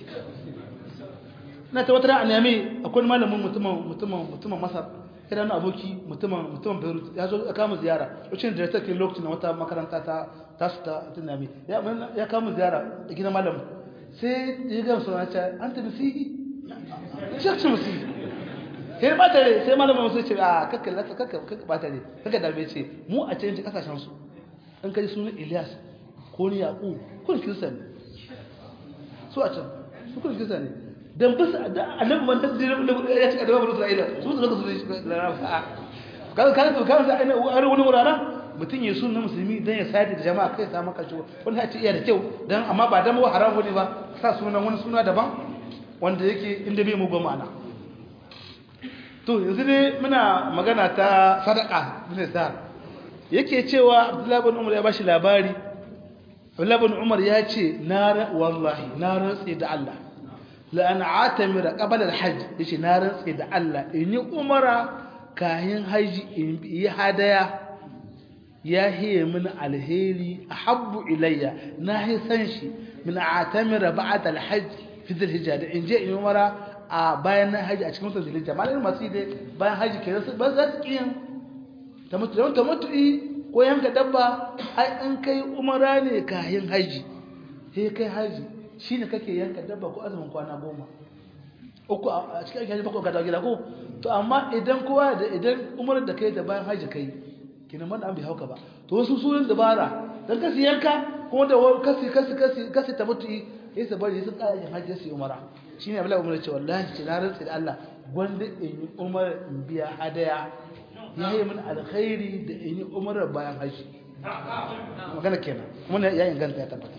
na ta wata a Niamey akwai malamin mutumin Masar idan aboki mutumin Beirut ya zo ya kama ziyara lokacin da take lokacin wata makaranta ta su ta Niamey ya kama ziyara da gidan malamin sai ya ga suna ta anta masihi shakki masihi sai ba tare sai malamin sai ce a kakka ba tare kakka da bai ce mu a cikin kasashen su an kai sunan Ilyas ko ni Yaqub kun kirsan su a can su kun kirsan ne dan bas annabi man da ya ci da babu Isra'ila su da su kan sai ina wani wuraren mutun ya sunna musulmi dan ya sayar da jama'a kai sa maka shi wani ya ce iya da kyau dan amma ba dan haramu ne ba sa sunan wani suna daban wanda yake inda bai mugun ma'ana to yanzu ne muna magana ta sadaka ne sa yake cewa Abdullah ibn Umar ya bashi labari Abdullah ibn Umar ya ce wallahi na rantsi da Allah la an atamira qabla al-hajj yace na rantsi da Allah in yi umara kayan haji in yi hadaya ya hiye min alheri ahabbu ilayya na hi san shi min atamira ba'da al-hajj fi dhil-hijja da in je in yi umara a bayan haji a cikin watan dhil-hijja malai masu dai bayan haji kenan ba za su kiyan tamattu'i ko yanka dabba ai an kai umara ne kayan haji sai kai haji shine kake yanka dabba ko azumin kwana 10 uku a cikin haji bako ka dawo gida ko to amma idan kowa da idan umarar da kai da bayan haji kai kina man an bi hauka ba to wasu sunan dabara dan kasi yanka kuma da kasi tamattu'i sai su bari su tsaya yin haji sai umara shine Abdullahi umar ce wallahi ce na rantsi da Allah gwanda in yi umar in biya hadaya yayi min alkhairi da in yi umar bayan haji magana kenan kuma ya inganta ya tabbata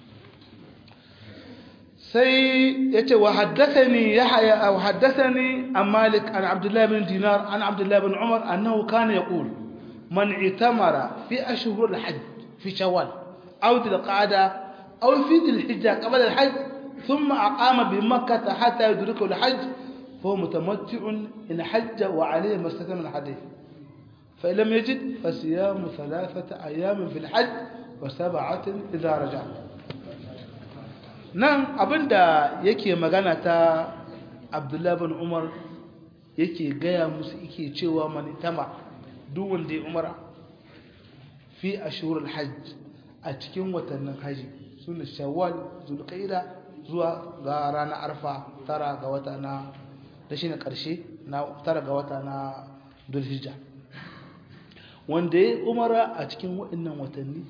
sai yace wa haddathani yahya aw haddathani an malik an abdullah ibn dinar an abdullah ibn umar annahu kana yaqul man itamara fi ashhur al-hajj fi shawwal aw dhil-qa'da aw fi dhil-hijja qabla al-hajj thumma aqama bi makkah hatta yudrika al-hajj fa mutamatti'un in hajja wa alayhi mastatan min hadith fa lam yajid fa siyamu 3 ayyam fi al-hajj wa 7 idha raja'a. Nan abinda yake magana ta Abdullah bin Umar yake gaya musu yake cewa man tama duk wanda ya umara fi ashhurul hajj a cikin watannin haji sune Shawwal, Zulqa'da zuwa ga ranar Arfa 9 ga wata na da shine karshe na 9 ga wata na Dhul-Hijja wanda ya umara a cikin waɗannan watanni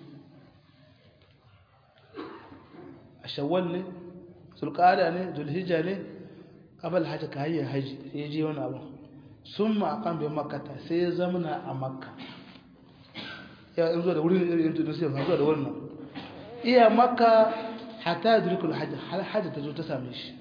shawwal ne sulqada ne dhulhijja ne qabal hajji kayyar haji sai je wani abu summa aqam bi makkah sai ya zamana a makka ya zo da wurin Indonesia ba zo da wannan iya makka hatta yudrikul hajj hal hajji ta zo ta same shi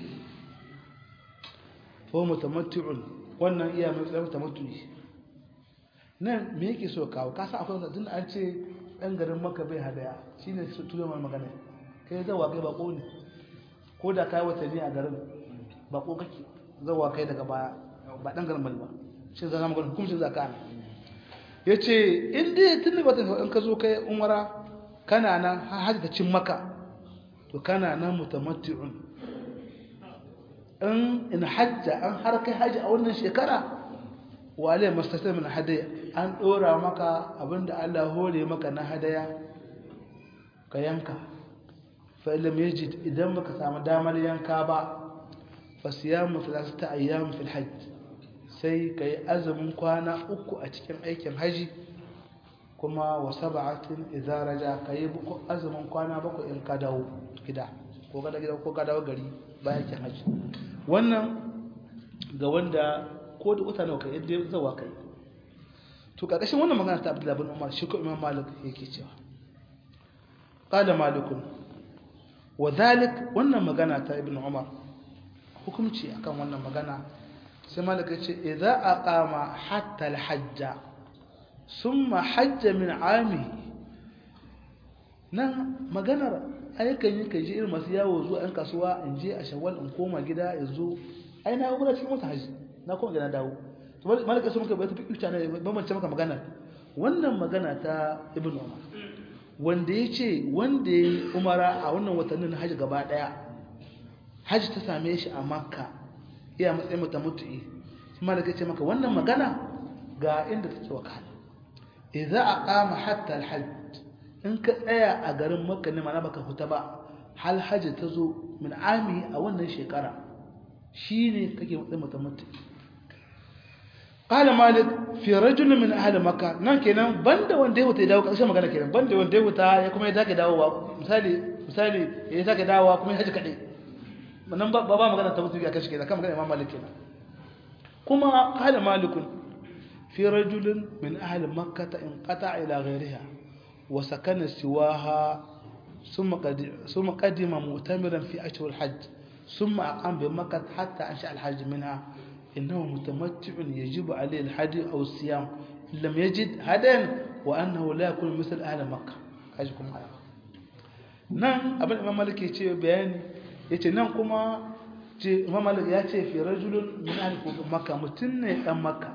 fa mutamatti'un wannan iya mai tsaya tamattu'i nan me yake so kawo ka san akwai tun an ce dan garin makka bai hadaya shine su tuyo mai magana kai zawa kai bako ne ko da kai watanni a garin bako kake zawa kai daga baya ba dan garin bane ba shi zan magana hukuncin zakka yace in dai tun wata in ka zo kai umara kana nan har da cin maka to kana nan mutamatti'un in hajja an har kai haji a wannan shekara wale mastata min hadaya an dora maka abinda Allah hore maka na hadaya ka yanka فإن يجد إذا ما كسام دامل ينكابا فصيام 3 أيام في الحج سي كي أزم كوانا أكو أتكن أيكن حجي كما و7 إذا رجع كي بكو أزم كوانا بكو إن كداو كدا ko kadawo gari bayan kin haji wannan ga wanda ko da wata nawa kai yadda zawa kai to ƙarƙashin wannan magana ta Abdullah bin Umar shi ko Imam Malik yake cewa qala malikun wa dhalik wannan magana ta Ibn Umar hukunci akan wannan magana sai Malik ya ce idza aqama hatta al-hajja thumma hajja min 'ami nan maganar ayyukan yin kai irin masu yawo zuwa ɗan kasuwa in je a Shawwal in koma gida yanzu ai na gura cikin wata haji na koma gida dawo to Malik sai muka bai tafi ita ne bambance maka magana wannan magana ta Ibn Umar wanda yace wanda yayi umara a wannan watannin haji gaba daya haji ta same shi a Makka iya matsayin mutamutti Malik yace maka wannan magana ga inda take wakala idza aqama hatta al-hajj in ka tsaya a garin Makka ne mana baka fita ba hal haji ta zo min ami a wannan shekara shine kake matsayin mutamutti قال مالك في رجل من اهل مكه nan kenan banda wanda ya wuta ya dawo karshen magana kenan banda wanda ya wuta ya kuma ya take dawowa misali ya take dawowa kuma ya haji kadai nan ba magana ta mutu ya kashi kenan kan magana Imam Malik kenan kuma qala malikun fi rajulin min ahli makkah inqata ila ghayriha wa sakana siwaha ثم قدم مؤتمرا في اشهر الحج ثم اقام بمكه حتى انشا الحج منها إنه متمتع يجب عليه الحج أو الصيام إن لم يجد هدى وأنه لا يكون مثل أهل مكة أجيكم على نعم أبن إمام مالك يتشي بيان يتشي نعم كما إمام مالك يتشي في رجل من أهل مكة متنة أم مكة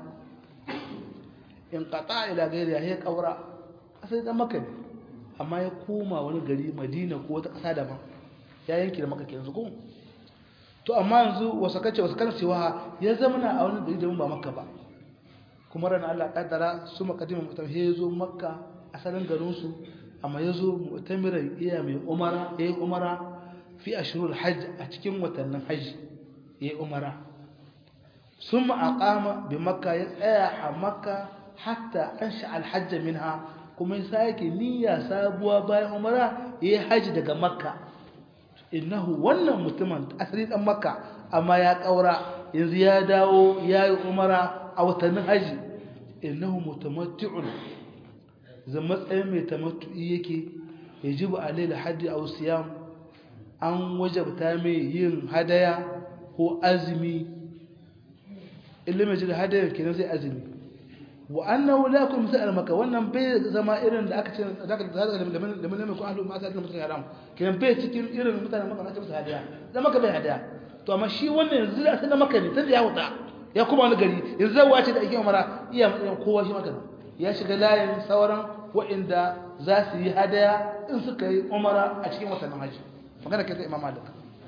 انقطع إلى غيرها هي كورا أسد أم مكة أما يقوم ونقري مدينة قوة قصادة ما يا ينكي لمكة كي نزقون to amma yanzu wasu kan cewa ya zamana a wani gari da ba Makka ba kuma ran Allah kaddara su makadimin mutum ya zo Makka asalin garin su amma ya zo mu'tamiran iya mai umara yayi umara fi ashhurul hajj a cikin watannin hajji yayi umara summa aqama bi Makka ya tsaya a Makka hatta ansha al hajj minha kuma ya sake niyya sabuwa bayan umara yayi hajji daga Makka innahu wannan mutumin asali dan Makka amma ya kaura yanzu ya dawo yayi umara a watannin haji innahu mutamatti'un zama tsaye mai tamattu'i yake yajibu alayhi hajji aw siyam an wajabta mai yin hadaya ko azumi illa mai jira hadaya kenan sai azumi wa annahu la yakun misal Makka wannan bai zama irin da aka ce zaka da mun ko ahlu ma sai mutum haram kenan bai cikin irin mutanen Makka aka musu hadiya da Makka bai hadiya to amma shi wannan yanzu da sai Makka ne tunda ya wuta ya kuma wani gari yanzu zawa ce da ake umara iya matsayin kowa shi Makka ya shiga layin sauran wa'inda za su yi hadiya in suka yi umara a cikin watan haji magana kai ta Imam Malik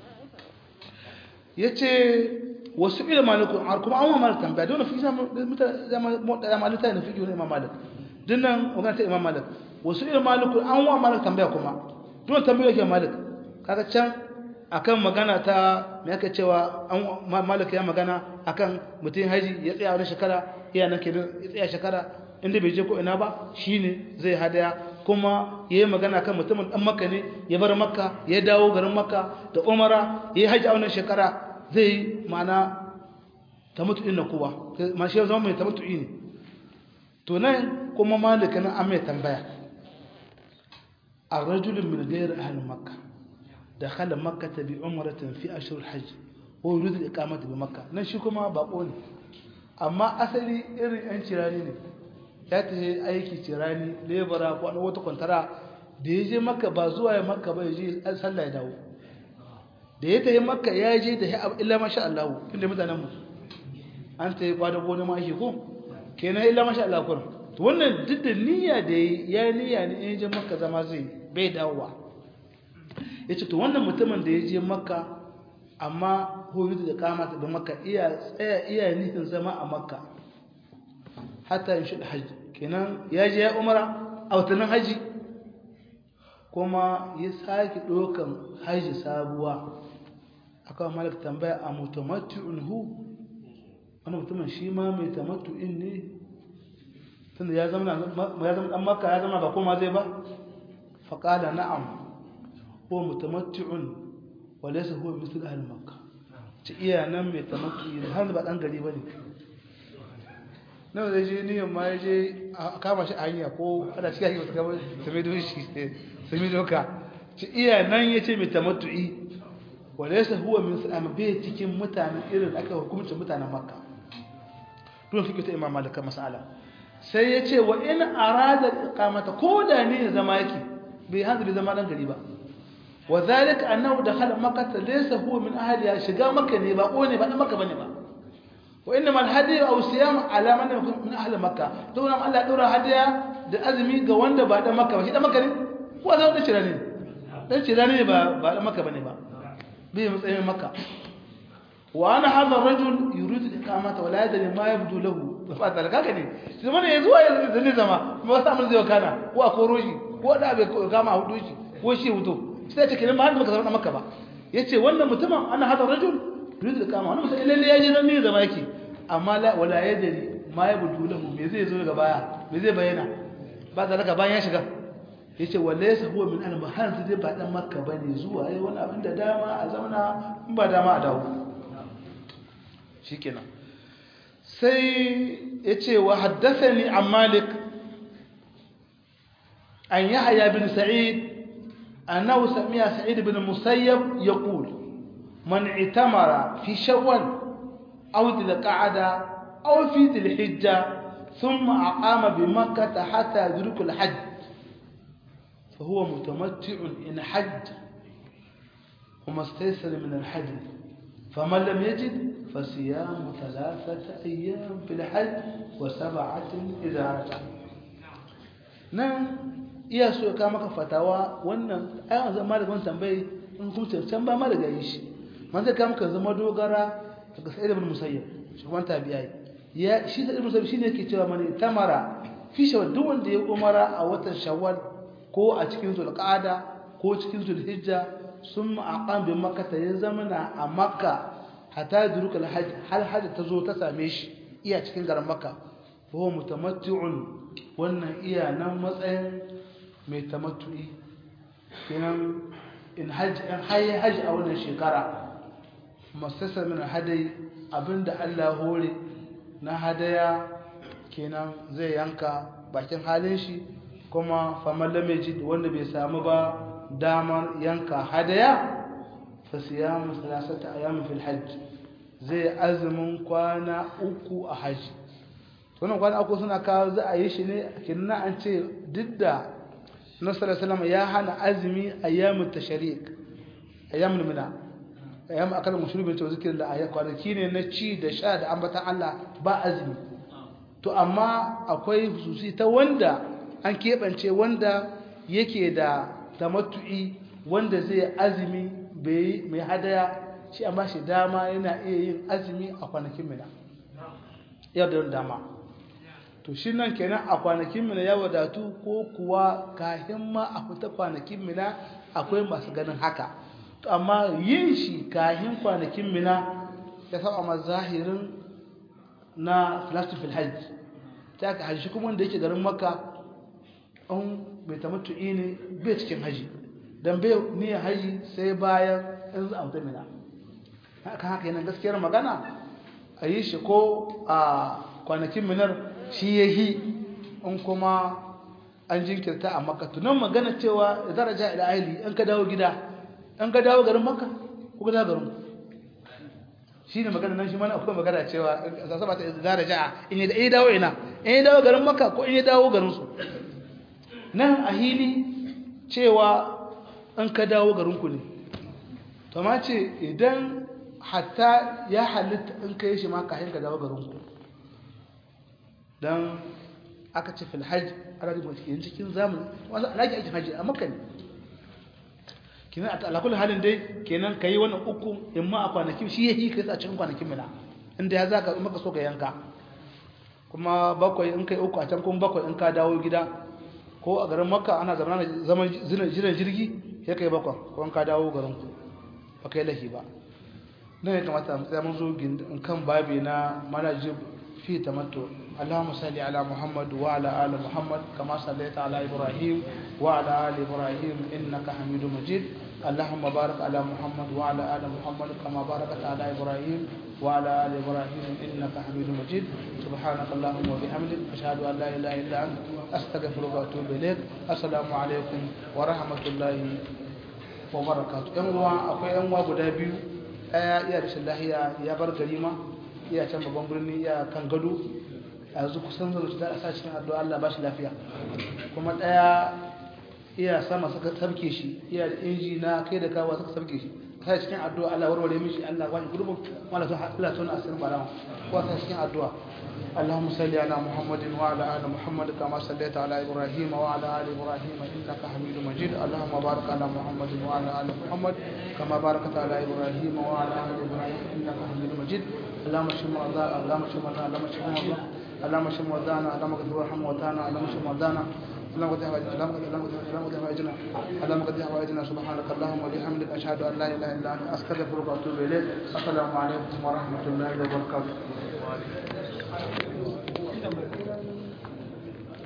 yace wasu ila malikun kuma an wa malik tambaya don fi zama malita ne fi Imam Malik dinnan magana ta Imam Malik wasu ila malikun an wa malik tambaya kuma don tambaya ke Malik kaga can akan magana ta me yake cewa an Malik ya magana akan mutum haji ya tsaya wani shekara iya nan kenan ya tsaya shekara inda bai je ko ina ba shine zai hadaya kuma yayi magana kan mutumin dan Makka ne ya bar Makka ya dawo garin Makka da umara yayi haji a wannan shekara zai mana tamattu'in na kowa ma shi zama mai tamattu'i ne to nan kuma Malik nan an mai tambaya ar-rajul min ghayr ahli Makka dakhala Makkah bi umratin fi ashhur al-hajj wa yurid al-iqamati bi Makkah nan shi kuma bako ne amma asali irin yan cirani ne ya tafi aiki cirani lebara ko an wata kwantara da yaje Makka ba zuwa Makka ba yaje sallah ya dawo da ya tafi Makka ya je da illa masha Allah inda mutanen mu an tayi kwada gona ma ake ko kenan illa masha Allah kun to wannan duk da niyya da ya niyya ne in je Makka zama zai bai dawowa yace to wannan mutumin da ya je Makka amma hoyi da kamata da Makka iya nihin zama a Makka hatta in shi haji kenan ya je ya umara a watanin haji kuma ya sake dokan haji sabuwa aka Malik tambaya a mutamatti'un hu wannan mutumin shi ma mai tamattu'in ne tunda ya zama dan Makka ya zama ba koma zai ba fa qala na'am huwa mutamatti'un wa laysa huwa mithl ahli Makka ci iya nan mai tamattu'i har ba dan gari bane nan da je niyan ma ya je a kama shi a hanya ko ana cikin hanyar kama sami doshi sami doka ci iya nan ya ce mai tamattu'i wanda yasa huwa min sa'ama bai cikin mutanen irin da aka hukumcin mutanen makka don fi ta imam malika masala sai ya ce wa in arada iqamata ko da ne zama yake bai hanzu zama dan gari ba wa zalika annahu dakhala makkah laysa huwa min ahliha shiga makka ne ba ko ne ba dan makka bane ba wa inma al-hadi aw siyam ala man min ahli makkah don Allah ya dora hadiya da azumi ga wanda ba dan makka ba shi dan makka ne ko zai da shirani dan shirani ba dan makka bane ba bai matsayin makka wa ana hadha ar-rajul yuridu iqamata wa la yadri ma yabdu lahu fa talaka ne shi mana yanzu ya zane zama ba sa mun zai kana ko a koro shi ko da bai kama hudu shi ko shi hudu sai ta kenan ba har baka zama makka ba yace wannan mutumin ana hadha ar-rajul yuridu iqama wannan mutum lalle ya je dan ne zama yake amma la wala yadri ma yabdu lahu me zai zo daga baya me zai bayyana ba da daga bayan ya shiga yace walaysa huwa min al-muhajir dai ba dan makka bane zuwa yayi wani abin da dama a zauna in ba dama a dawo shikenan sai yace wa haddathani an malik an yahya bin sa'id annahu sami'a sa'id bin musayyab yaqul man itamara fi shawwal aw dhil qa'ada aw fi dhil hijja thumma aqama bi makkah hatta yudrika al-hajj فهو متمتع إن حج وما استيسر من الحج فمن لم يجد فصيام 3 أيام في الحج و7 إذا رجع نعم iya so ka maka fatawa wannan ai zama da wannan tambayi in kun can ba ma daga yi shi man zai ka maka zama dogara daga Sa'id ibn Musayyib shi wanda tabi'ai ya shi Sa'id ibn Musayyib shine yake cewa mani tamara fi shawwal duk wanda ya umara a watan shawwal ko a cikin zulqa'ada ko cikin zulhijja sun aqam bi makkah ya zamana a makka hatta duruk alhajj hal hajj tazo ta same shi iya cikin garin makka huwa mutamatti'un wannan iya nan matsayin mai tamattu'i kenan in hajj a wannan shekara masasa min hadai abinda Allah hore na hadaya kenan zai yanka bakin halin shi kuma faman lamejid wanda bai samu ba damar yanka hadaya fa siyamu 3 ayyam fil hajj zai azumin kwana 3 a haji wannan kwana 3 suna kawo za a yi shi ne kinna an ce didda Nabi sallallahu alaihi wasallam ya hana azumi ayyamut tashriq ayyamul mina ayyam akal mushribin to zikirin da ayyuka kwanaki ne na ci da sha da ambatan Allah ba azumi to amma akwai hususi ta wanda an keɓance wanda yake da tamattu'i wanda zai azumi mai hadaya shi amma shi dama yana iya yin azumi a kwanakin mina yau da dama to shi nan kenan a kwanakin mina ya wadatu ko kuwa kahin ma a fita kwanakin mina akwai masu ganin haka to amma yin shi kahin kwanakin mina ya saba ma zahirin na filastifil hajj ta ka hajji kuma wanda yake garin makka an bai tamattu'i ne bai cikin haji dan bai niyyar haji sai bayan in za a fita mina haka yana gaskiyar magana a yi shi ko a kwanakin minar shi ya yi in kuma an jinkirta a makka tunan magana cewa da daraja ila ahli an ka dawo gida an ka dawo garin makka ko ka dawo garin shi ne magana nan shi mana akwai magana cewa a saba ta daraja in ya dawo ina in ya dawo garin makka ko in ya dawo garin su nan a hili cewa an ka dawo garinku ne to ma ce idan hatta ya halitta in ka yi shi ma kayan ka dawo garinku don aka ce fil hajj ana da cikin zamani wasu alaƙi aikin hajji a makka ne kenan a alakul halin dai kenan ka yi wannan uku in ma a kwanakin shi ya yi ka yi a cikin kwanakin mina inda ya za ka maka so ka yanka kuma 7 in kai 3 a can kuma 7 in ka dawo gida ko a garin makka ana zaman jiran jirgi ya kai 7 ko ka dawo garin ku ba kai lahi ba nan ya kamata mu tsaya mun zo kan babi na manajib fi tamattu Allahumma salli ala Muhammad wa ala ali Muhammad kama sallaita ala Ibrahim wa ala ali Ibrahim innaka Hamidum Majid اللهم بارك على محمد وعلى آل محمد كما باركت على إبراهيم وعلى آل إبراهيم إنك حميد مجيد سبحانك اللهم وبحمدك أشهد أن لا إله إلا أنت أستغفرك وأتوب إليك السلام عليكم ورحمة الله وبركاته akwai yan uwa guda biyu ɗaya iya rashin lahiya ya bar garima iya can babban birni iya kan gado yanzu kusan zuwa da a sa cikin addu'a Allah ba shi lafiya kuma ɗaya iya sama suka sabke shi iya da inji na kai da kawo suka sabke shi sai cikin addu'a Allah warware mishi Allah wani gurbin wala sun Allah sun asirin barawa ko sai cikin addu'a اللهم صل على محمد وعلى ال محمد كما صليت على ابراهيم وعلى ال ابراهيم انك حميد مجيد اللهم بارك على محمد وعلى ال محمد كما باركت على ابراهيم وعلى ال ابراهيم انك حميد مجيد اللهم اشف مرضانا اللهم اشف مرضانا اللهم اشف مرضانا اللهم اشف مرضانا اللهم اغفر وارحم موتانا اللهم اشف مرضانا اللهم قد حوائجنا سبحانك اللهم وبحمدك اشهد ان لا اله الا انت استغفرك واتوب اليك السلام عليكم ورحمه الله وبركاته